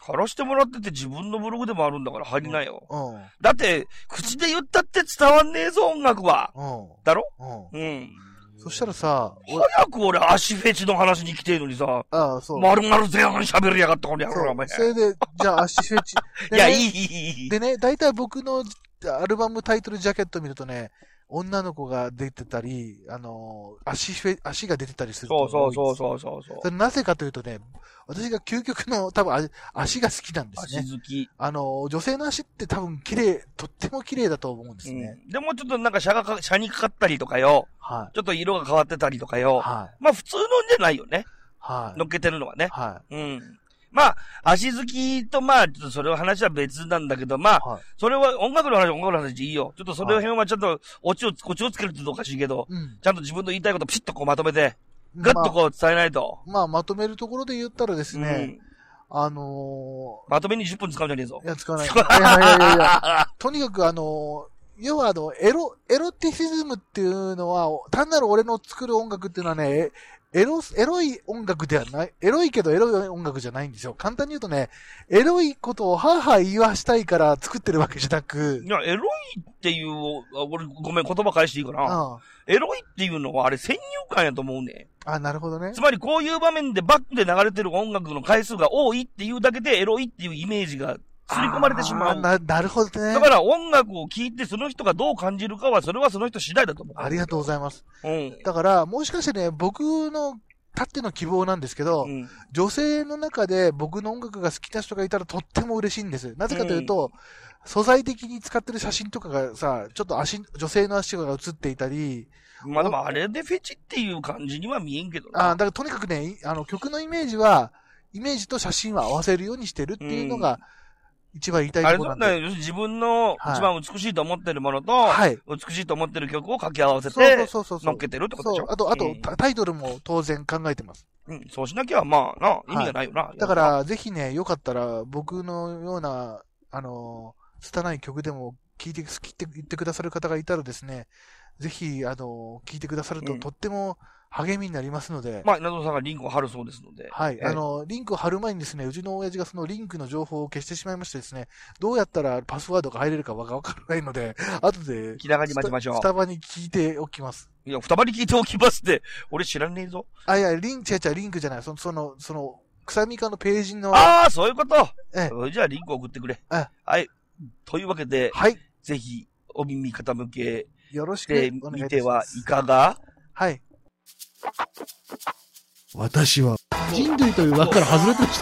貼らしてもらってて自分のブログでもあるんだから入りなよ。 うん。 だって、口で言ったって伝わんねえぞ、音楽は。 うん。 だろ？ うん。 うん。 そしたらさ、 早く俺足フェチの話に来てるのにさ、 ああ、そう。 丸々前半喋りやがったこれやろ、お前。 それで、じゃあ足フェチ。 いや、いい、いい、いい。 でね、大体僕のアルバムタイトルジャケット見るとね、女の子が出てたり、あのー、足フェ、足が出てたりすると。 そうそうそうそうそう。 それなぜかというとね、私が究極の多分足が好きなんですね。 足好き。 あのー、女性の足って多分綺麗、とっても綺麗だと思うんですね。 うん、でもちょっとなんかシャがか、シャにかかったりとかよ。はい。ちょっと色が変わってたりとかよ。はい。まあ普通のんじゃないよね。はい。乗っけてるのはね。はい。うん。まあ、足好きとまあ、ちょっとそれは話は別なんだけど、まあ、はい、それは音楽の話、音楽の話でいいよ。ちょっとそれ辺はちょっと、オチを、オチをつけるってどうかしいけど、うん、ちゃんと自分の言いたいことピシッとこうまとめて、ガッとこう伝えないと。 まあ、まあ、まとめるところで言ったらですね、うん、あのー、まとめにじゅっぷん使うんじゃねえぞ。 いや、使わない。いやいやいやいやとにかくあのー、要はあの、エロ、エロティシズムっていうのは、単なる俺の作る音楽っていうのはね、エロ、エロい音楽ではない、エロいけどエロい音楽じゃないんですよ。簡単に言うとね、エロいことをはぁはぁ言わしたいから作ってるわけじゃなく。 いや、エロいっていう、俺ごめん言葉返していいかな。ああエロいっていうのはあれ先入観やと思うね。 あ、なるほどね。 つまりこういう場面でバックで流れてる音楽の回数が多いっていうだけでエロいっていうイメージが刷り込まれてしまう。 な、なるほどね。 だから音楽を聴いてその人がどう感じるかはそれはその人次第だと思う。 ありがとうございます。 うん。 だからもしかしてね、僕のたっての希望なんですけど、うん、女性の中で僕の音楽が好きな人がいたらとっても嬉しいんです。なぜかというと、うん、素材的に使ってる写真とかがさ、ちょっと足、女性の足が写っていたり、 まあでもあれでフェチっていう感じには見えんけどな。 ああ、だからとにかくね、あの曲のイメージは、イメージと写真は合わせるようにしてるっていうのが、一番言いたいところなんで。 あれだね、自分の一番美しいと思ってるものと、はい、美しいと思ってる曲を掛け合わせて、乗っけてるってことでしょ。 そう、あと、あと、うん、タイトルも当然考えてます。 うん、そうしなきゃ、まあな、意味がないよな。 はい、だから、ぜひね、よかったら、僕のような、あの、拙い曲でも聴いて、好きって言ってくださる方がいたらですね、ぜひ、あの、聴いてくださると、うん、とっても励みになりますので。 まあ、稲田さんがリンクを貼るそうですので。 はい。あの、リンクを貼る前にですね、うちの親父がそのリンクの情報を消してしまいましてですね、どうやったらパスワードが入れるかわからないので、後で、 気長に待ちましょう。 スタバに聞いておきます。 いや、二場に聞いておきますって、俺知らねえぞ。 あ、いや、リンク、違う違う、リンクじゃない。その、その、その、草みかのページの。 ああ、そういうこと。ええ。じゃあ、リンク送ってくれ。 えはい。というわけで、 はい。 ぜひ、お耳傾け、 よろしくお願いします。 見てはいかが？ はい。 私は、人類という枠から外れてました。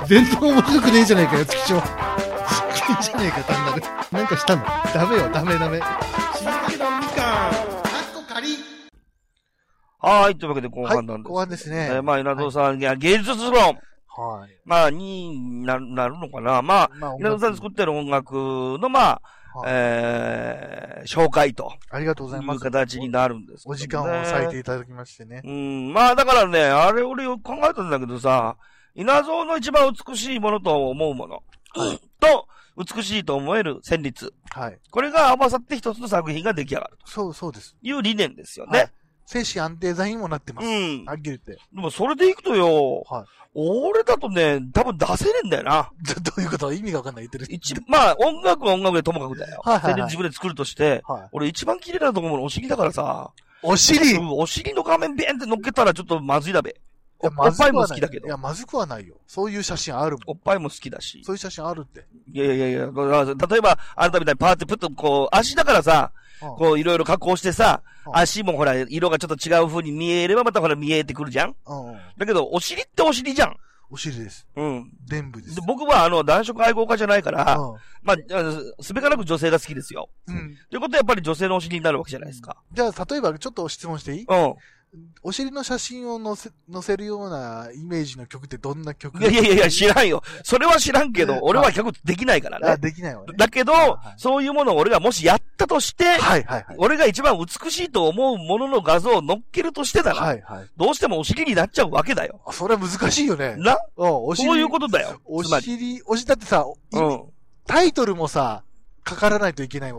全然面白くねえじゃねえかよ、月長。好きじゃねえか、単なる。なんかしたの？ダメよ、ダメダメ。 しいたけのみかん、かっこ仮。 はい、というわけで後半なんです。 はい、後半ですね。 えー、まあ、稲田さんが芸術論。はい。まあ、になる、なるのかな。まあ、まあ、稲田さん作ってる音楽の、まあ、はい、えー、紹介と。 ありがとうございます。 いう形になるんです、ね。 お時間を割いていただきましてね。 うん。まあ、だからね、あれ俺よく考えたんだけどさ、稲造の一番美しいものと思うもの。はい、と、美しいと思える旋律。はい。これが合わさって一つの作品が出来上がると。 そう、そうです。 いう理念ですよね。はい、 精神安定剤にもなってます。うん。はっきり言って。でもそれでいくとよ。はい。俺だとね、多分出せねえんだよな。 どういうこと？意味がわかんない言ってる。 一、まあ、音楽は音楽でともかくだよ。はいはい、はい。自分で作るとして、はい。俺一番綺麗なと思うのお尻だからさ。 お尻？ うん、お尻の画面ビーンって乗っけたらちょっとまずいだべ。いや、おっぱいも好きだけど。 いや、まずくはないよ。そういう写真あるもん。 おっぱいも好きだし。 そういう写真あるって。 いやいやいや、例えば、あなたみたいにパーってプッとこう、足だからさ、うん、こういろいろ加工してさ、うん、足もほら、色がちょっと違う風に見えればまたほら見えてくるじゃん、うん、だけど、お尻ってお尻じゃん。 お尻です。 うん。 全部です。 で僕はあの、男色愛好家じゃないから、うん、まあ、すべからく女性が好きですよ。うん。ということはやっぱり女性のお尻になるわけじゃないですか。 じゃあ、例えばちょっと質問していい？うん。お尻の写真を載せ、載せるようなイメージの曲ってどんな曲？ いやいやいや、知らんよ。それは知らんけど、俺は曲できないからね。 あ、できないわね。 だけど、はいはい、そういうものを俺がもしやったとして、はいはいはい。 俺が一番美しいと思うものの画像を載っけるとしてだな。はいはい。どうしてもお尻になっちゃうわけだよ。 それは難しいよね。 な？うん、お尻。そういうことだよ。 お尻、お尻だってさ、うん。タイトルもさ、かからないといけないわけじゃん。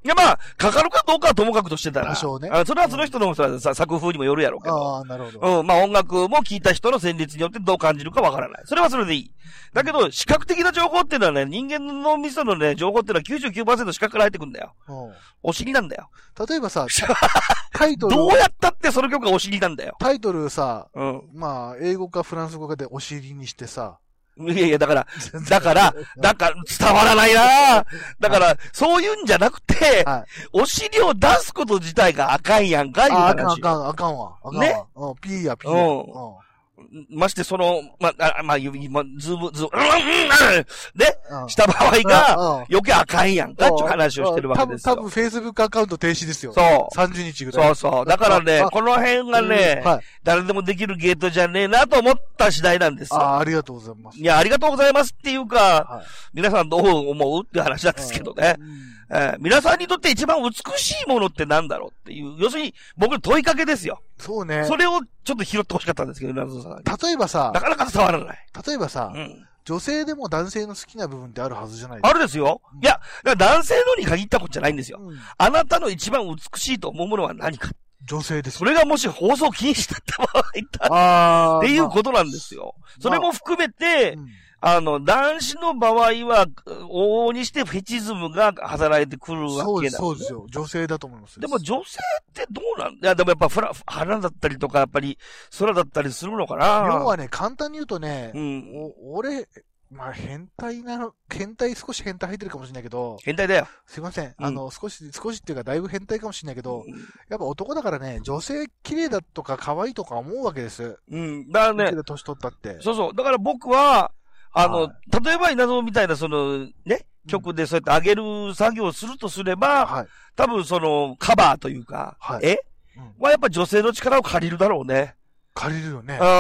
いや、まあ、かかるかどうかはともかくとしてたら。 多少ね。 あそれはその人のさ、うん、作風にもよるやろうけど。 ああ、なるほど。 うん、まあ音楽も聴いた人の旋律によってどう感じるかわからない。それはそれでいい。だけど、視覚的な情報っていうのはね、人間のミソのね、情報っていうのは きゅうじゅうきゅうパーセント 視覚から入ってくるんだよ。うん、お尻なんだよ。 例えばさ、タイトル。 どうやったってその曲がお尻なんだよ。 タイトルさ、 うん、 まあ、英語かフランス語かでお尻にしてさ、 いやいや、だから、だから、だから、伝わらないなだから、そういうんじゃなくて、はい、お尻を出すこと自体があかんやんか、いう話。 あかん、あかん、あかんわ。あかんわ。ね。うん、ピーや、ピーや。うん。 まして、その、ま、あ、まあ、指、ま、ズーム、ズーム、うん、うん、ね、うん、した場合が、余計あかんやんか、っていう話をしてるわけですよ。 多分、多分、Facebook アカウント停止ですよ。 そう。 さんじゅうにちぐらい。 そうそう。だからね、この辺がね、はい、誰でもできるゲートじゃねえなと思った次第なんですよ。 ああ、ありがとうございます。 いや、ありがとうございますっていうか、はい、皆さんどう思うっていう話なんですけどね。えー、皆さんにとって一番美しいものってなんだろうっていう、要するに僕の問いかけですよ。 そうね。 それをちょっと拾ってほしかったんですけど、謎さん。 例えばさ、 なかなか伝わらない。 例えばさ、うん、女性でも男性の好きな部分ってあるはずじゃないですか。あるですよ。うん、いや、だから男性のに限ったことじゃないんですよ。うん、あなたの一番美しいと思うものは何か。 女性です。 それがもし放送禁止だった場合だっていうことなんですよ。まあ、それも含めて、まあうんあの、男子の場合は、往々にしてフェチズムが働いてくるわけなんです、ね。 そうですよ。女性だと思います。 でも女性ってどうなんだいや、でもやっぱフラ、花だったりとか、やっぱり空だったりするのかな要はね、簡単に言うとね、うん、お俺、まあ、変態なの、変態少し変態入ってるかもしれないけど。 変態だよ。 すいません。うん、あの、少し、少しっていうかだいぶ変態かもしれないけど、うん、やっぱ男だからね、女性綺麗だとか可愛いとか思うわけです。 うん。だからね。 年取ったって。 そうそう。だから僕は、あの、はい、例えば稲造みたいなその、ね、曲でそうやって上げる作業をするとすれば、はい、多分その、カバーというか、はい、え、うん、はやっぱ女性の力を借りるだろうね。 借りるよね。 うん。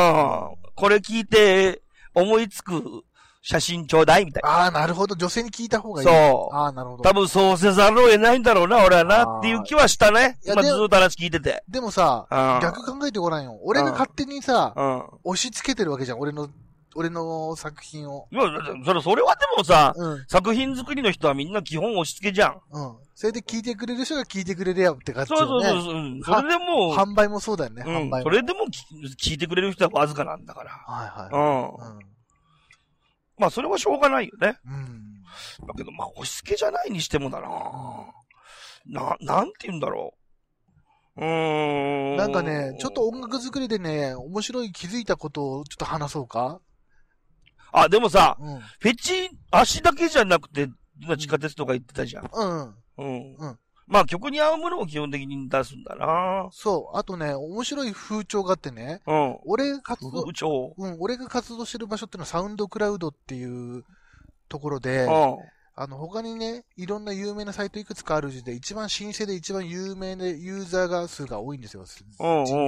これ聞いて、思いつく写真ちょうだいみたいな。 ああ、なるほど。女性に聞いた方がいい。 そう。 ああ、なるほど。 多分そうせざるを得ないんだろうな、俺はな、っていう気はしたね。今ずっと話聞いてて。 でもさ、逆考えてごらんよ。俺が勝手にさ、うん、押し付けてるわけじゃん。俺の、俺の作品を。 いや、それ、それはでもさ、うん、作品作りの人はみんな基本押し付けじゃん。 うん。それで聞いてくれる人が聞いてくれるやって感じだよね。 そうそうそう。うん、それでも販売もそうだよね、 うん、 販売も。 それでも聞いてくれる人はわずかなんだから。 はいはい。うん。うん、 まあ、それはしょうがないよね。うん。だけど、まあ、押し付けじゃないにしてもだなな、なんて言うんだろう。うーん。 なんかね、ちょっと音楽作りでね、面白い気づいたことをちょっと話そうか。 あ、でもさ、うん、フェチ、足だけじゃなくて、地下鉄とか言ってたじゃん。 うん。 うん。うん。まあ曲に合うものを基本的に出すんだな。 そう。あとね、面白い風潮があってね。うん。俺が活動、 風潮。 うん。俺が活動してる場所ってのはサウンドクラウドっていうところで、うん。あの、他にね、いろんな有名なサイトいくつかあるうちで、一番新生で一番有名でユーザーが数が多いんですよ。うん。うん。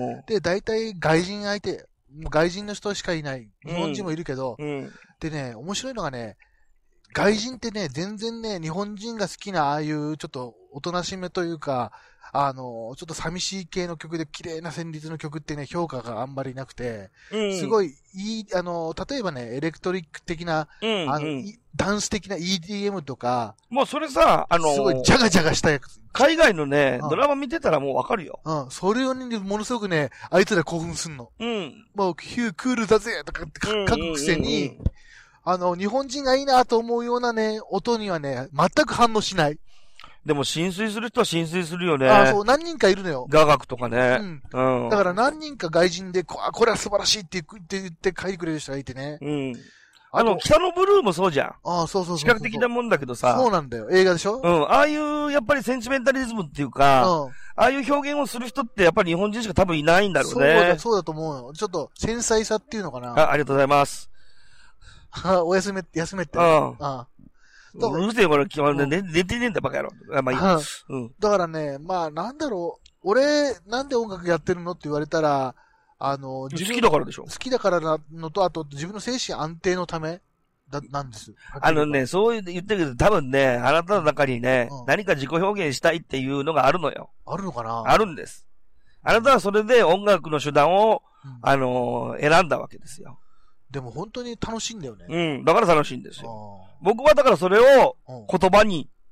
うん。で、大体外人相手、もう外人の人しかいない。日本人もいるけど、うん、でね、面白いのがね、外人ってね、全然ね、日本人が好きなああいうちょっとおとなしめというか、あの、ちょっと寂しい系の曲で綺麗な旋律の曲ってね、評価があんまりなくて、うん、すごいいい、あの、例えばね、エレクトリック的な、うん、あの、うん、ダンス的な イーディーエム とか、 もうそれさ、あのー、 すごいジャガジャガしたやつ。 海外のね、うん、ドラマ見てたらもうわかるよ。 うん。それをね、ものすごくね、あいつら興奮すんの。うん。もう、ヒュークールだぜとかって書くくせに、あの、日本人がいいなと思うようなね、音にはね、全く反応しない。 でも浸水する人は浸水するよね。 ああ、そう、何人かいるのよ。 雅楽とかね。 うん。うん。だから何人か外人で、ここれは素晴らしいって言って言って書いてくれる人がいてね。うん。 あの、北のブルーもそうじゃん。 ああ、そうそうそう。 視覚的なもんだけどさ。 そうなんだよ。映画でしょ？ うん。ああいう、やっぱりセンチメンタリズムっていうか、うん。ああいう表現をする人ってやっぱり日本人しか多分いないんだろうね。そうだ、そうだと思うよ。ちょっと、繊細さっていうのかな。 あ、ありがとうございます。 おやすめ、休めって。 うん。ああ。うるせえ、これ、寝、寝てねえんだ、バカ野郎。まあいい。 うん。だからね、まあ、なんだろう。俺、なんで音楽やってるのって言われたら、あの、 自分好きだからでしょ。 好きだからなのと、あと、自分の精神安定のためだ、なんです。 あのね、そう言ってるけど、多分ね、あなたの中にね、うん、何か自己表現したいっていうのがあるのよ。 あるのかな？ あるんです。あなたはそれで音楽の手段を、うん、あのー、選んだわけですよ。 でも本当に楽しいんだよね。 うん。だから楽しいんですよ。僕はだからそれを言葉に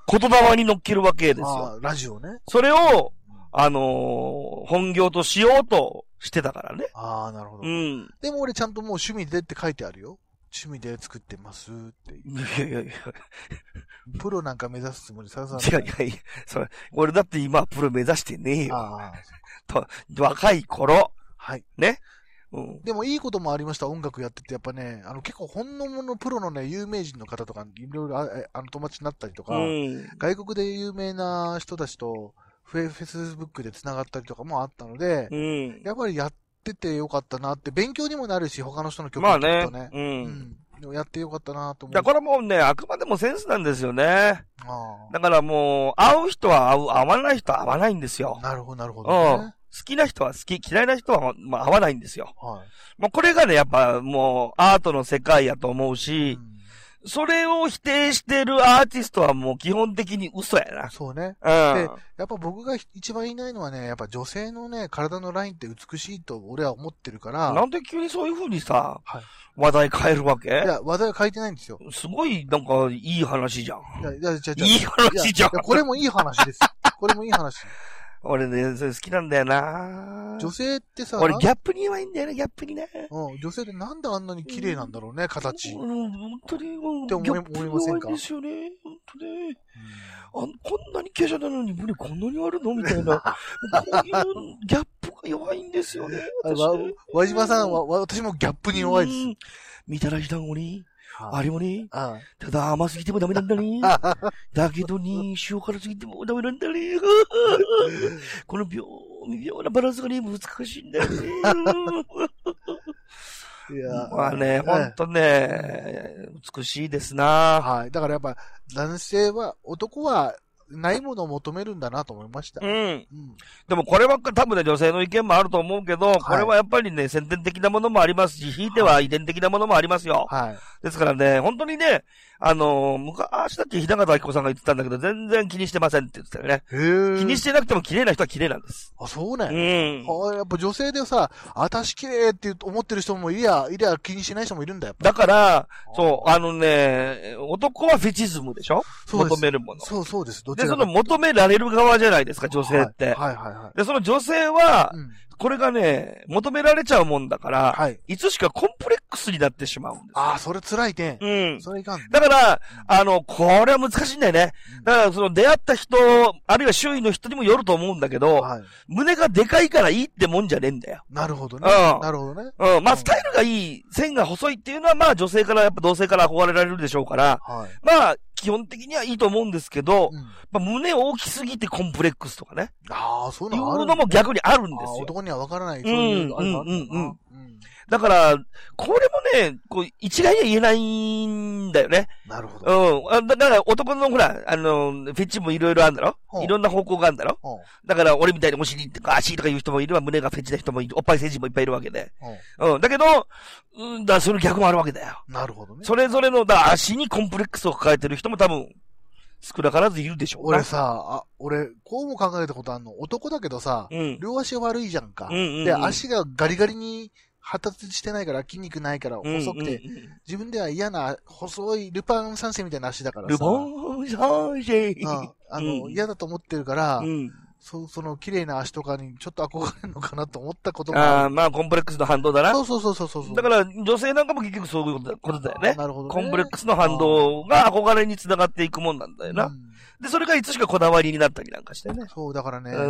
言霊に乗っけるわけですよ。 ラジオね。 それを、あのー、本業としようとしてたからね。 ああ、なるほど。 うん。 でも俺ちゃんともう趣味でって書いてあるよ。趣味で作ってますっていう。 いやいやいや。 プロなんか目指すつもりささ違ういやいや、それ、俺だって今プロ目指してねえよ。ああ。と、若い頃。 はい。 ね。 うん、でもいいこともありました、音楽やってて。やっぱね、あの結構本物のプロのね、有名人の方とか、いろいろああの友達になったりとか、うん、外国で有名な人たちとフェ、フェイスブックで繋がったりとかもあったので、うん、やっぱりやっててよかったなって、勉強にもなるし、他の人の曲を聴くとね。まあね。うん。うん、やってよかったなと思う。 だからもうね、あくまでもセンスなんですよね。あだからもう、会う人は会う、会わない人は会わないんですよ。 なるほど、なるほど、ね。うん。 好きな人は好き、嫌いな人は、まあ、合わないんですよ。はい。もうこれがね、やっぱもうアートの世界やと思うし、うん、それを否定してるアーティストはもう基本的に嘘やな。 そうね。 うん。 で、やっぱ僕が一番言いないのはね、やっぱ女性のね、体のラインって美しいと俺は思ってるから。 なんで急にそういう風にさ、はい、話題変えるわけ？いや、話題は変えてないんですよ。 すごい、なんか、いい話じゃん。いや、いや、じゃいい話じゃん。いや、 これもいい話です。これもいい話。 俺ね、それ好きなんだよな。 女性ってさ、 俺ギャップに弱いんだよね、ギャップにね。 うん、女性ってなんであんなに綺麗なんだろうね、形。 うん、本当に、もう、 って思い、思いませんか？ ですよね、本当ね。うん、あ、こんなに華奢なのに胸こんなにあるのみたいな。こういうギャップが弱いんですよね。 和島さんは、私もギャップに弱いです。 みたらし団子に。あれもね、ただ甘すぎてもダメなんだね。だけどね、塩辛すぎてもダメなんだね。この妙、妙なバランスがね、難しいんだよね。いやまあね、ほんとね、美しいですな。 はい。だからやっぱ、男性は、男は、ないものを求めるんだなと思いました。うん。うん、 でもこればっかり多分ね、女性の意見もあると思うけど、はい、これはやっぱりね、先天的なものもありますし、ひいては遺伝的なものもありますよ。はい。ですからね、本当にね、あのー、昔だっけ日高明子さんが言ってたんだけど、全然気にしてませんって言ってたよね。へー。気にしてなくても綺麗な人は綺麗なんです。 あ、そうね。うん。はあ、やっぱ女性でさ、私綺麗って思ってる人もいりゃ、いりゃ気にしない人もいるんだよ。 だから、そう、あのね、男はフェチズムでしょ？求めるもの。 そうそうです。 で、その求められる側じゃないですか、女性って。 はい、はい、はいはい。 で、その女性は、うん、これがね、求められちゃうもんだから、はい。いつしかコンプレックスになってしまうんです。 ああ、それ辛いね。 うん。 それいかん、ね。 だから、あの、これは難しいんだよね。うん、だから、その出会った人、あるいは周囲の人にもよると思うんだけど、はい。胸がでかいからいいってもんじゃねえんだよ。 なるほどね。うん。なるほどね。 うん。まあ、スタイルがいい、線が細いっていうのは、まあ、女性から、やっぱ同性から憧れられるでしょうから、はい。まあ、基本的にはいいと思うんですけど、うん、まあ、胸大きすぎてコンプレックスとかね。 ああ、そういうのある。いうのも逆にあるんですよ。 男にはわからない。そういうのあるうんうんうんうん。だから、これもね、こう、一概には言えないんだよね。 なるほど。 うん。だから男のほら、あの、フェッチもいろいろあるんだろ、いろんな方向があるんだろ、だから俺みたいにお尻とか足とかいう人もいれば胸がフェチな人もいる。おっぱい成人もいっぱいいるわけで。うん。だけど、うん、だからその逆もあるわけだよ。 なるほどね。 それぞれの、だ足にコンプレックスを抱えてる人も多分、少なからずいるでしょう。 俺さ、あ、俺、こうも考えたことあるの。男だけどさ、うん、両足悪いじゃんか。うんうんうん、で、足がガリガリに発達してないから、筋肉ないから細くて、うんうんうん、自分では嫌な、細いルパン三世みたいな足だからさ。 ルパン三世、 うん、あの、うん、嫌だと思ってるから、うんそ, その綺麗な足とかにちょっと憧れるのかなと思ったこともある。 ああ、まあコンプレックスの反動だな。 そうそうそうそうそう。 だから女性なんかも結局そういうことだよね。 なるほどね。 コンプレックスの反動が憧れにつながっていくもんなんだよな。うん、で、それがいつしかこだわりになったりなんかしてね。 そう、だからね、うん、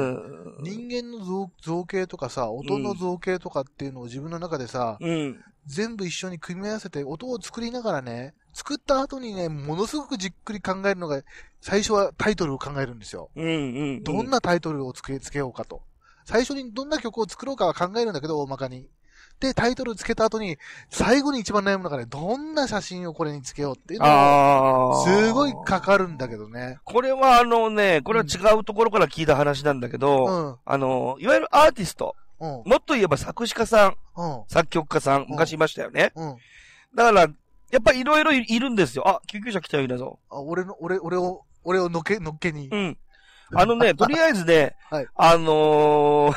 人間の 造, 造形とかさ、音の造形とかっていうのを自分の中でさ、うん、全部一緒に組み合わせて音を作りながらね、作った後にね、ものすごくじっくり考えるのが、最初はタイトルを考えるんですよ。うんうんうん、どんなタイトルをつけ、つけようかと。最初にどんな曲を作ろうかは考えるんだけど、大まかに。で、タイトルをつけた後に、最後に一番悩むのがね、どんな写真をこれにつけようっていうのが、すごいかかるんだけどね。 これはあのね、これは違うところから聞いた話なんだけど、うん、あの、いわゆるアーティスト、うん、もっと言えば作詞家さん、うん、作曲家さん、昔いましたよね。うん、だから、やっぱりいろいろいるんですよ。あ、救急車来たよ、いなぞ。 あ、俺の、俺、俺を、俺をのけ、のっけに。 うん。あのね、とりあえずね、はい、あのー、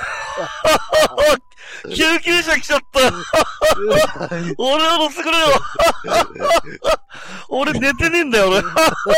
救急車来ちゃった俺を乗せてくれよ俺寝てねえんだよ、俺。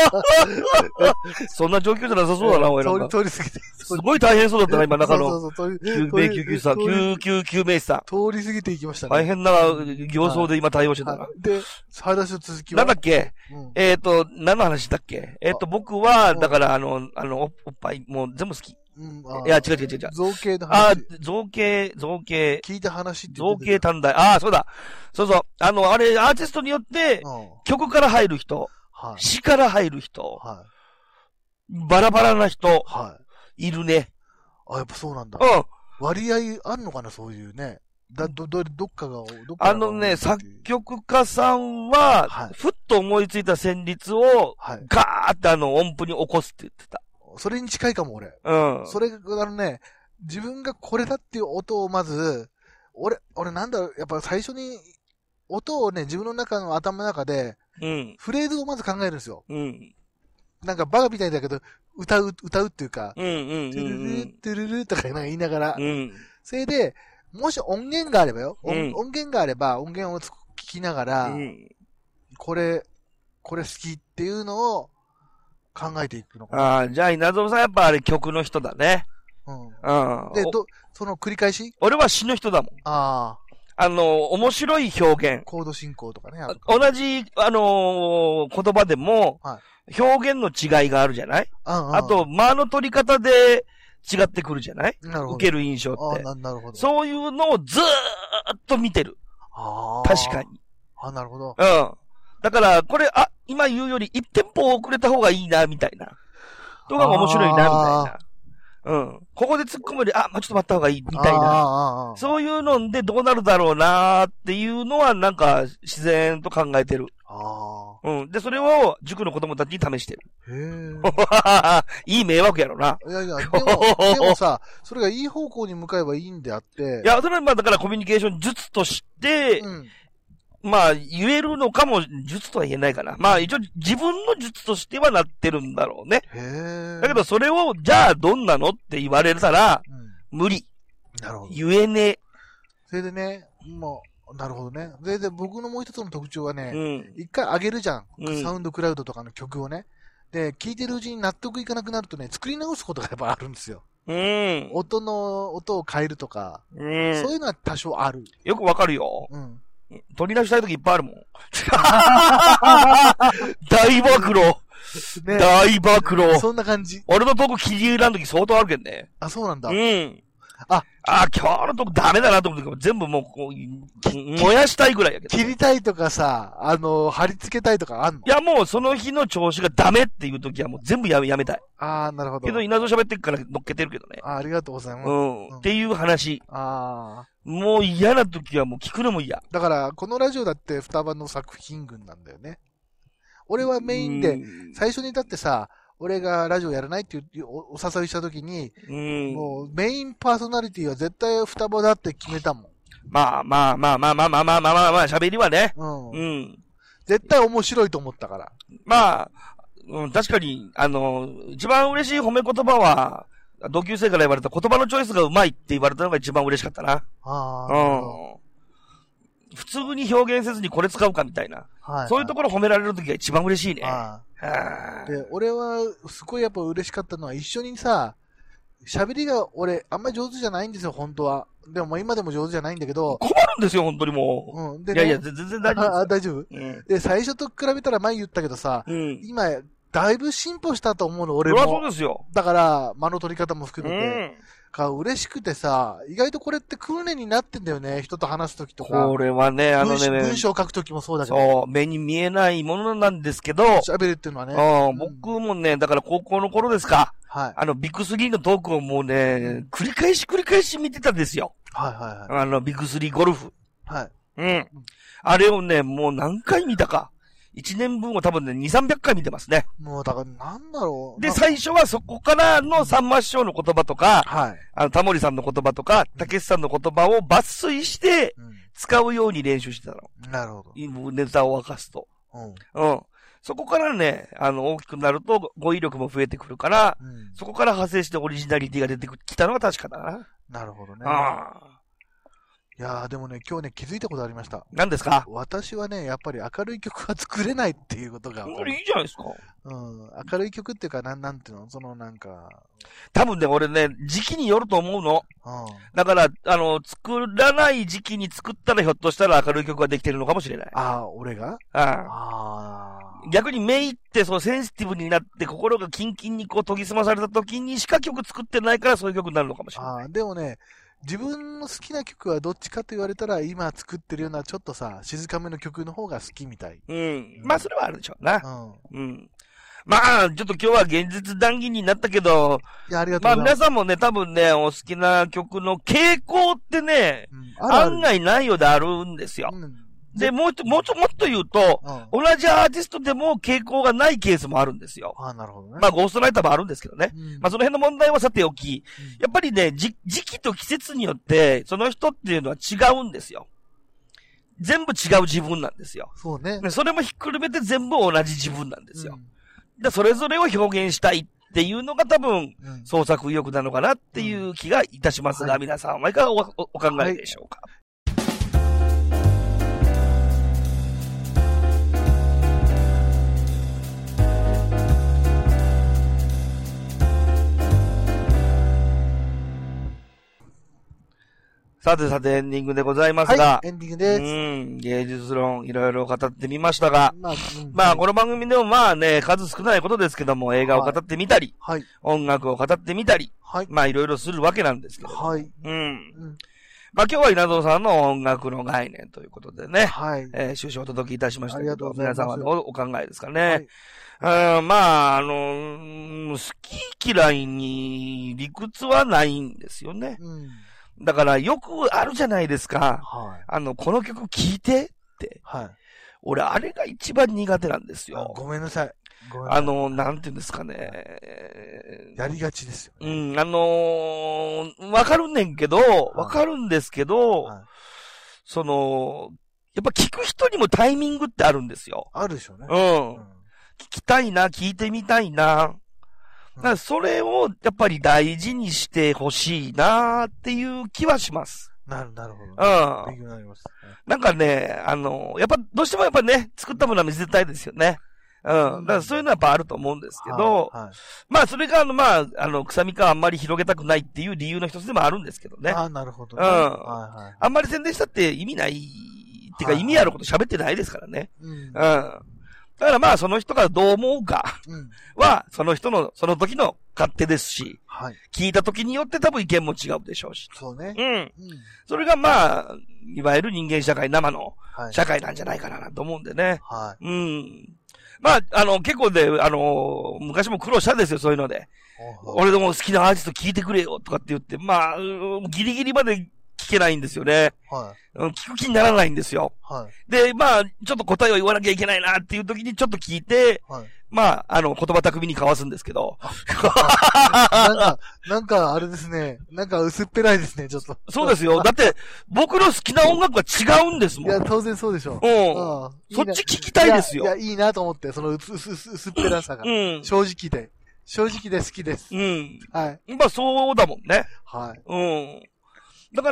そんな状況じゃなさそうだな、俺なんか。 通り過ぎて。 すごい大変そうだったな、今中の。 そうそうそう、 救命救急さん、救急救命士さん。 通り過ぎていきましたね。 大変な形相で今対応してたな。 で、話の続きは。 なんだっけえっと、何の話だっけえっと、僕は、だから、あの、あの、おっぱい、もう全部好き。うん、いや、違う違う違う違う。 造形の話。 あ、造形、造形。 聞いた話って造形短大。ああ、そうだ。そうそう。あの、あれ、アーティストによって、曲から入る人、はい、詩から入る人、はい、バラバラな人、はい、いるね。 あ、やっぱそうなんだ。 うん。 割合あんのかな、そういうね。だ、ど、ど、どっかが、どっかが。あのね、作曲家さんは、はい、ふっと思いついた旋律を、はい、ガーってあの音符に起こすって言ってた。 それに近いかも、俺。 うん。 それが、あのね、自分がこれだっていう音をまず、俺、俺なんだろう、やっぱ最初に、音をね、自分の中の頭の中で、うん。フレーズをまず考えるんですよ。うん。なんかバカみたいだけど、歌う、歌うっていうか、うんうんうん、うん。トゥルル、トゥルルとか言いながら、うん。それで、もし音源があればよ、うん、音源があれば、音源を聞きながら、うん、これ、これ好きっていうのを、考えていくのかな。 ああ、じゃあ、稲造さんやっぱあれ曲の人だね。 うん。うん。で、ど、その繰り返し俺は詩の人だもん。ああ。あの、面白い表現。 コード進行とかね。 同じ、あのー、言葉でも、はい、表現の違いがあるじゃない、うんうん、あと、間の取り方で違ってくるじゃないなるほど。受ける印象って。 あなるほど。 そういうのをずーっと見てる。ああ。確かに。 あなるほど。 うん。だから、これ、あ、今言うより一テンポ遅れた方がいいな、みたいな。動画が面白いな、みたいな。うん。ここで突っ込むより、あ、まあ、ちょっと待った方がいい、みたいな。そういうのでどうなるだろうな、っていうのは、なんか、自然と考えてる。あうん。で、それを、塾の子供たちに試してる。へいい迷惑やろな。 いやいや、でも、でもさ、それがいい方向に向かえばいいんであって。 いや、それはまあ、だからコミュニケーション術として、うんまあ、言えるのかも、術とは言えないかな。まあ、一応、自分の術としてはなってるんだろうね。へだけど、それを、じゃあ、どんなのって言われたら、うん、無理。 なるほど。 言えねえ。 それでね、もう、なるほどね。それで、僕のもう一つの特徴はね、うん、一回上げるじゃん。うん、サウンドクラウドとかの曲をね。で、聴いてるうちに納得いかなくなるとね、作り直すことがやっぱあるんですよ。うん。音の、音を変えるとか、うん、そういうのは多少ある。 よくわかるよ。うん。取り出したいときいっぱいあるもん。大暴露、ね、大暴露。 そんな感じ。 俺のとこ切り裏のとき相当あるけんね。 あ、そうなんだ。 うん。あ、あ、今日のとこダメだなと思って全部もうこう、燃やしたいぐらいやけど。 切りたいとかさ、あのー、貼り付けたいとかあんの？ いやもうその日の調子がダメっていうときはもう全部やめ、やめたい。 ああ、なるほど。 けど稲造喋ってるから乗っけてるけどね。 あありがとうございます。 うん。うん、っていう話。ああ。もう嫌なときはもう聞くのも嫌。 だから、このラジオだって双葉の作品群なんだよね。俺はメインで、最初にだってさ、俺がラジオやらないっていうお誘いしたときに、うん、もうメインパーソナリティは絶対双葉だって決めたもん。 まあまあまあまあまあまあまあまあまあまあ喋りはね。うん。 うん。絶対面白いと思ったから。 まあ、うん、確かに、あの、一番嬉しい褒め言葉は、同級生から言われた言葉のチョイスがうまいって言われたのが一番嬉しかったな。ああ。うん。普通に表現せずにこれ使うかみたいな。はい、はい。そういうところ褒められるときが一番嬉しいね。ああ。で、俺はすごいやっぱ嬉しかったのは一緒にさ、喋りが俺あんまり上手じゃないんですよ、本当は。でも今でも上手じゃないんだけど。 困るんですよ、本当にもう。うん。で、ね、いやいや、全然大丈夫。 あ、大丈夫、うん、で、最初と比べたら前言ったけどさ、うん、今、だいぶ進歩したと思うの、俺も。 そりゃそうですよ。 だから、間の取り方も含めて。うんか嬉しくてさ、意外とこれって訓練になってんだよね。人と話すときとか。 これはね、あのね、 文章を書くときもそうだけど。 そう、目に見えないものなんですけど。 喋るっていうのはね。 うん、僕もね、だから高校の頃ですか。はい。あの、ビッグスリーのトークをもうね、繰り返し繰り返し見てたんですよ。 はいはいはい。 あの、ビッグスリーゴルフ。 はい。 うん。あれをね、もう何回見たか。一年分を多分ね、二、三百回見てますね。 もう、だから、なんだろう。 で、最初はそこからのさんま師匠の言葉とか、はい。あの、タモリさんの言葉とか、たけしさんの言葉を抜粋して、使うように練習してたの。 うん、なるほど。 ネタを明かすと。うん。うん。そこからね、あの、大きくなると語彙力も増えてくるから、うん、そこから派生してオリジナリティが出てきたのが確かだな。 なるほどね。 ああ。 いやーでもね、今日ね、気づいたことありました。 何ですか？ 私はね、やっぱり明るい曲は作れないっていうことが。 これいいじゃないですか。 うん。明るい曲っていうか、なん、なんていうのそのなんか。 多分ね、俺ね、時期によると思うの。うん。だから、あの、作らない時期に作ったらひょっとしたら明るい曲ができてるのかもしれない。 ああ、俺がああ。ああ。逆にメイってそうセンシティブになって心がキンキンにこう研ぎ澄まされた時にしか曲作ってないからそういう曲になるのかもしれない。 ああ、でもね、自分の好きな曲はどっちかと言われたら、今作ってるようなちょっとさ、静かめの曲の方が好きみたい。 うん。うん、まあ、それはあるでしょうな。うん。うん。まあ、ちょっと今日は現実談義になったけど、 いや、ありがとうございます。 まあ、皆さんもね、多分ね、お好きな曲の傾向ってね、うん、あるある案外ないようであるんですよ。うんで、もうちょ、もうちょ、もっと言うと、うん、同じアーティストでも傾向がないケースもあるんですよ。 ああ、なるほどね。 まあ、ゴーストライターもあるんですけどね。うん、まあ、その辺の問題はさておき、うん、やっぱりね、じ、時期と季節によって、その人っていうのは違うんですよ。全部違う自分なんですよ。 そうね。 それもひっくるめて全部同じ自分なんですよ。うん、で、それぞれを表現したいっていうのが多分、うん、創作意欲なのかなっていう気がいたしますが、うん、皆さんはいかが お, お, お考えでしょうか。はいさてさてエンディングでございますが。 はい、エンディングです。うん、芸術論いろいろ語ってみましたが。まあ、うん、まあ、この番組でもまあね、数少ないことですけども、映画を語ってみたり、はい、音楽を語ってみたり、はい、まあいろいろするわけなんですけど。はい。うん。うん、まあ今日は稲造さんの音楽の概念ということでね。はい。えー、終始お届けいたしましたけど。ありがとうございます。皆さんはどうお考えですかね。はい、あまあ、あの、好き嫌いに理屈はないんですよね。うんだからよくあるじゃないですか。はい。あの、この曲聴いてって。はい。俺、あれが一番苦手なんですよ。 ごめんなさい。 ごめんなさい。あの、なんていうんですかね。 やりがちですよ、 ね。うん、あのー、わかるんねんけど、わかるんですけど、はい、その、やっぱ聞く人にもタイミングってあるんですよ。 あるでしょうね。 うん。うん、聞きたいな、聞いてみたいな。だからそれをやっぱり大事にしてほしいなーっていう気はします。 なる、なるほど、ね。 うん。 勉強になります。 なんかね、あの、やっぱどうしてもやっぱね、作ったものは見せたいですよね。うん。だからそういうのはやっぱあると思うんですけど、はいはい、まあそれがあの、まあ、あの、臭みかあんまり広げたくないっていう理由の一つでもあるんですけどね。 ああ、なるほど、ね。 うん。はいはい、あんまり宣伝したって意味ない、っていうか意味あること喋ってないですからね。うん。うんだからまあその人がどう思うかは、その人のその時の勝手ですし、はい、聞いた時によって多分意見も違うでしょうし。 そうね。 うん。うん、それがまあ、いわゆる人間社会、生の社会なんじゃないかなと思うんでね。はい。うん。まあ、あの、結構で、あの、昔も苦労したんですよ、そういうので。俺でも好きなアーティスト聞いてくれよとかって言って、まあ、ギリギリまで聞けないんですよね。はい。聞く気にならないんですよ。はい。で、まあ、ちょっと答えを言わなきゃいけないなっていう時にちょっと聞いて、はい。まあ、あの、言葉巧みに交わすんですけど。 なんか、なんか、あれですね。なんか薄っぺらいですね、ちょっと。 そうですよ。だって、僕の好きな音楽は違うんですもん。 いや、当然そうでしょう。うん。そっち聞きたいですよ。 いや、いやいいなと思って、その薄、薄、薄っぺらさが。うん。正直で。正直で好きです。 うん。はい。まあ、そうだもんね。はい。うん。だから、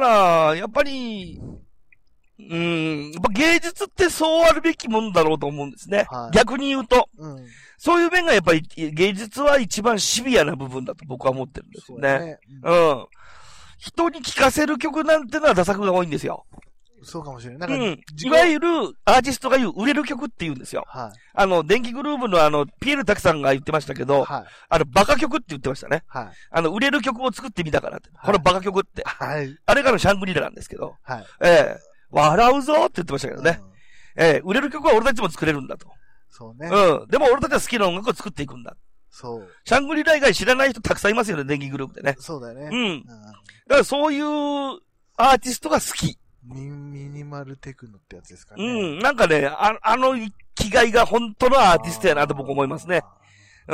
やっぱり、うん、やっぱ芸術ってそうあるべきもんだろうと思うんですね。はい、逆に言うと、うん、そういう面がやっぱり芸術は一番シビアな部分だと僕は思ってるんですよね。ねうん、うん。人に聴かせる曲なんてのはダ作が多いんですよ。 そうかもしれない。なんか、うん、いわゆるアーティストが言う売れる曲って言うんですよ。はい、あの、電気グルーヴのあの、ピエール滝さんが言ってましたけど、はい、あの、バカ曲って言ってましたね。はい、あの、売れる曲を作ってみたからって。はい、このバカ曲って。はい、あれがのシャングリラなんですけど、はい、ええー笑うぞって言ってましたけどね。うん、ええー、売れる曲は俺たちも作れるんだと。 そうね。 うん。でも俺たちは好きな音楽を作っていくんだ。 そう。 シャングリラ以外知らない人たくさんいますよね、電気グループでね。 そうだよね。 うん。うん、だからそういうアーティストが好き。 ミ, ミニマルテクノってやつですかね。 うん。なんかね、あ, あの気概が本当のアーティストやなと僕思いますね。うん。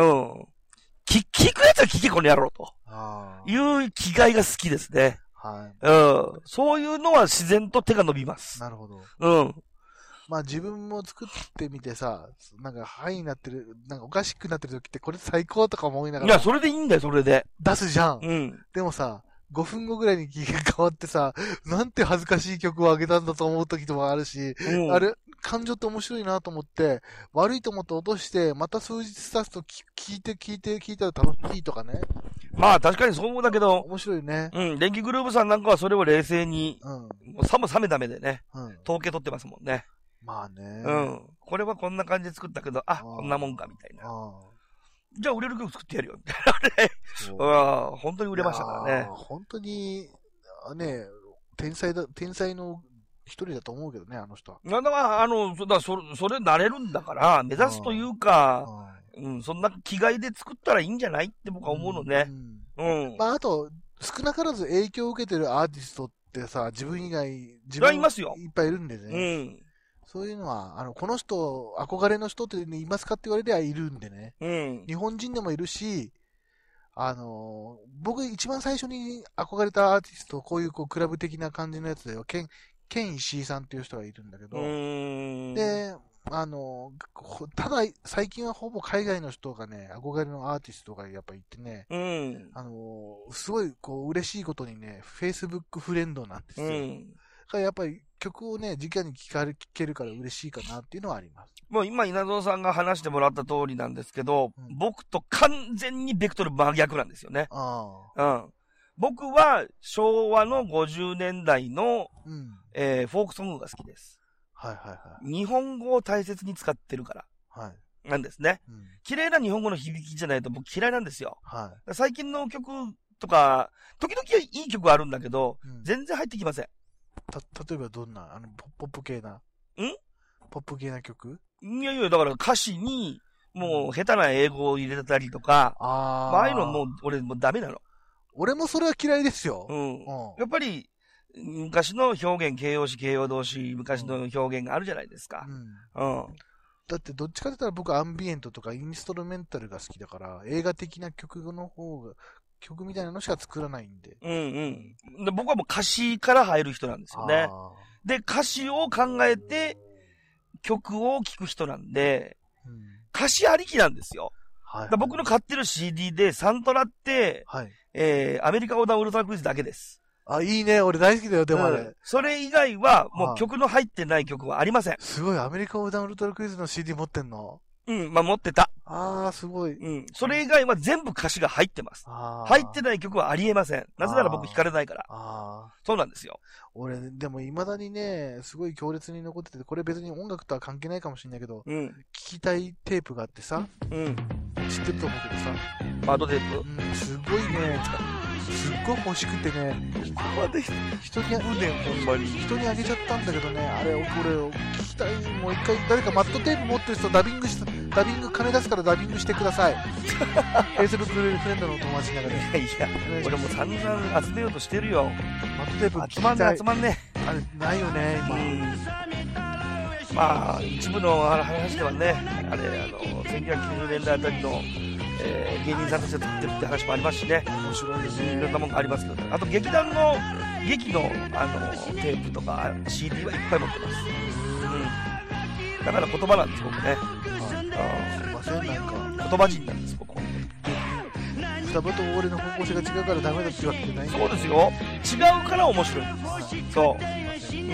き、聞くやつは聞けこの野郎と。いう気概が好きですね。はい。うん。そういうのは自然と手が伸びます。 なるほど。 うん。 まあ自分も作ってみてさ、なんかハイになってる、なんかおかしくなってる時ってこれ最高とか思いながら。 いや、それでいいんだよ、それで。 出すじゃん。 うん。 でもさ、 ごふんごぐらいに気が変わってさ、なんて恥ずかしい曲をあげたんだと思う時もあるし、うん、あれ、感情って面白いなと思って、悪いと思って落として、また数日経つと聞いて聞いて聞いたら楽しいとかね。 まあ確かにそう思うだけど、 面白いね。 うん、電気グルーヴさんなんかはそれを冷静に、うん、もうさも冷めた目でね、うん、統計取ってますもんね。 まあね。 うん。これはこんな感じで作ったけど、あ、こんなもんか、みたいな。じゃあ売れる曲作ってやるよ、みたいなね。ああ、本当に売れましたからね。 本当に、ね、天才だ、天才の一人だと思うけどね、あの人は。 だから、あの、だそれ、それなれるんだから、目指すというか、うん、そんな気概で作ったらいいんじゃないって僕は思うのね。うん。うん、 まあ、あと、少なからず影響を受けてるアーティストってさ、自分以外、自分いますよ。 いっぱいいるんでね。うん。そういうのは、あの、この人、憧れの人っていますかって言われりゃいるんでね。うん。日本人でもいるし、あの、僕一番最初に憧れたアーティスト、こういうこうクラブ的な感じのやつでは、ケン、ケン石井さんっていう人がいるんだけど、で、あの、ただ、最近はほぼ海外の人がね、憧れのアーティストがやっぱいてね、うん、あの、すごいこう嬉しいことにね、Facebook フレンドなんですよ。うん、だからやっぱり曲をね、直に聴かれ、聴けるから嬉しいかなっていうのはあります。 もう今稲造さんが話してもらった通りなんですけど、うん、僕と完全にベクトル真逆なんですよね。あうん、僕は昭和のごじゅうねんだいの、うんえー、フォークソングが好きです。はいはいはい。日本語を大切に使ってるから。はい。なんですね。うん、綺麗な日本語の響きじゃないと僕嫌いなんですよ。はい。最近の曲とか、時々いい曲あるんだけど、うん、全然入ってきません。 た、例えばどんなあの、ポップ系な。んポップ系な曲いやいや、だから歌詞に、もう下手な英語を入れたりとか、ああ。ああいうのもう、俺もうダメなの。 俺もそれは嫌いですよ。うん。 うん、やっぱり、昔の表現、形容詞、形容動詞、昔の表現があるじゃないですか。うん。うん、 だってどっちかって言ったら僕アンビエントとかインストルメンタルが好きだから、映画的な曲の方が、曲みたいなのしか作らないんで。うんうん。で僕はもう歌詞から入る人なんですよね。で、歌詞を考えて曲を聴く人なんで、うん、歌詞ありきなんですよ。はいはい、僕の買ってる シーディー でサントラって、はいえー、アメリカ横断ウルトラクイズだけです。 あ、いいね。俺大好きだよ、でもあれ、うん。 それ以外は、もう曲の入ってない曲はありません。 すごい、アメリカ横断ウルトラクイズの シーディー 持ってんの？ うん、まあ、持ってた。 ああ、すごい。 うん。それ以外は全部歌詞が入ってます。入ってない曲はありえません。なぜなら僕弾かれないから。ああ。そうなんですよ。 俺、でも未だにね、すごい強烈に残ってて、これ別に音楽とは関係ないかもしれないけど、うん。聞きたいテープがあってさ、うん。知ってると思うけどさ。 バードテープ？ うん、すごいね、すっごい欲しくてね、 ここまで人にあ、ほんまに。人にあげちゃったんだけどね、あれ、これを聞きたい、もう一回、誰かマットテープ持ってる人ダビングした、ダビング金出すからダビングしてください。Facebook フレンドの友達の中で。いやいや、俺も散々集めようとしてるよ。 マットテープ聞きたい。 集まんね、集まんね。 あれ、ないよね、今。 まあ、一部の話ではね、あれ、あの、せんきゅうひゃくきゅうじゅうねんだいあたりの、えー、芸人さんたちが作ってるって話もありますしね。 面白いですね。 いろんなものがありますけどね。あと劇団の、劇の、あの、テープとか シーディー はいっぱい持ってます。うん。だから言葉なんです、僕ね。はい。 あすいません、なんか。 言葉人なんです、僕は。 双葉と俺の方向性が違うからダメだって言わけじゃない。 そうですよ。違うから面白いんです。そう。うん。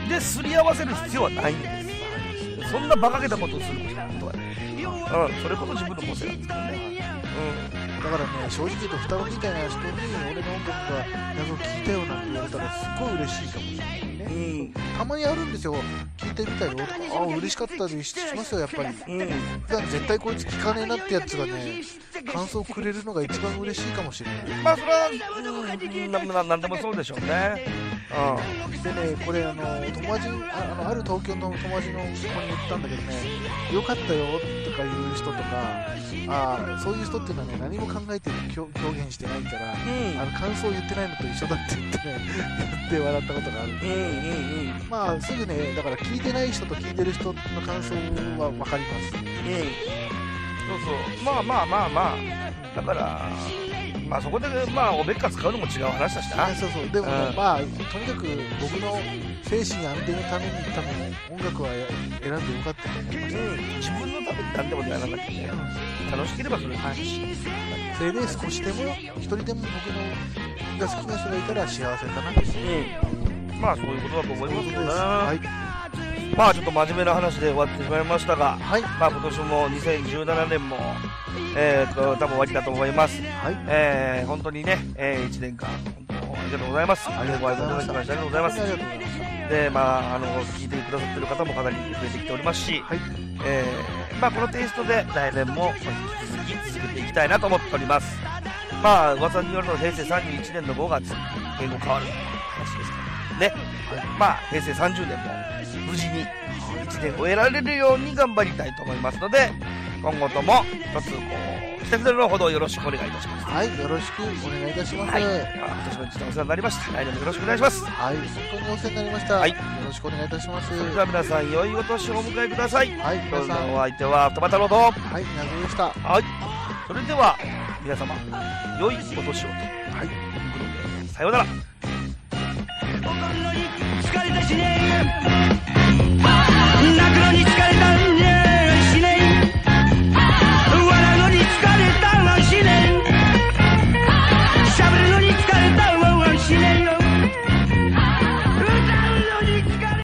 で、すり合わせる必要はないんです。そんな馬鹿げたことをすることはね。うん、それこそ自分の個性なんですけどね。 うん。だからね、正直言うと、双子みたいな人に俺の音楽が謎を聞いたよなんて言われたらすっごい嬉しいかもしれないね。うん。たまにあるんですよ。聞いてみたよとか、ああ、嬉しかったりしますよ、やっぱり。うん。普段絶対こいつ聞かねえなってやつがね、感想くれるのが一番嬉しいかもしれない。 まあ、それは、うん、な、なんでもそうでしょうね。 うん。でね、これあの、友達、あの、ある東京の友達の子に言ったんだけどね、よかったよとか言う人とか、あそういう人っていうのはね、何も考えて表現してないから、うん、あの感想を言ってないのと一緒だって言ってね、言って笑ったことがあるんで、うんうんうん、まあすぐね、だから聞いてない人と聞いてる人の感想は分かります。うん、 そうそう、まあまあまあまあ、だから、まあそこでまあおべっか使うのも違う話だしな。 そうそう、でも、ねうん、まあとにかく僕の精神安定のために多分音楽は選んでよかったと思います、ね。 うん、自分のために何でもやらなきゃね、楽しければそれでいいし、 それで少しでも一人でも僕のが好きな人がいたら幸せかなですね。 うん。まあそういうことだと思いますよね。はい。まあちょっと真面目な話で終わってしまいましたが、はい。まあ今年もにせんじゅうななねんも、えー、っと、多分終わりだと思います。はい。えー、本当にね、えー、いちねんかん、本当ありがとうございます。ありがとうございました。ありがとうございます。ありがとうございました。で、まあ、あの、聞いてくださってる方もかなり増えてきておりますし、はい。えー、まあこのテイストで来年も引き続き続けていきたいなと思っております。まあ、噂によると平成さんじゅういちねんのごがつ、言語変わる話ですからね。はい、まあ、平成さんじゅうねんも無事にいちねん終えられるように頑張りたいと思いますので、今後とも一つこう、ひとつのほどよろしくお願いいたします。 はい、よろしくお願いいたします。はい、 今年も一度お世話になりました。来年もよろしくお願いします。 はい、本当にお世話になりました。はい、よろしくお願いいたします。 それでは皆さん、良いお年をお迎えください。 はい、皆さん。 お相手は、二葉太郎と。 はい、なずでした。 はい。それでは、皆様、良いお年をと。はい。さようなら。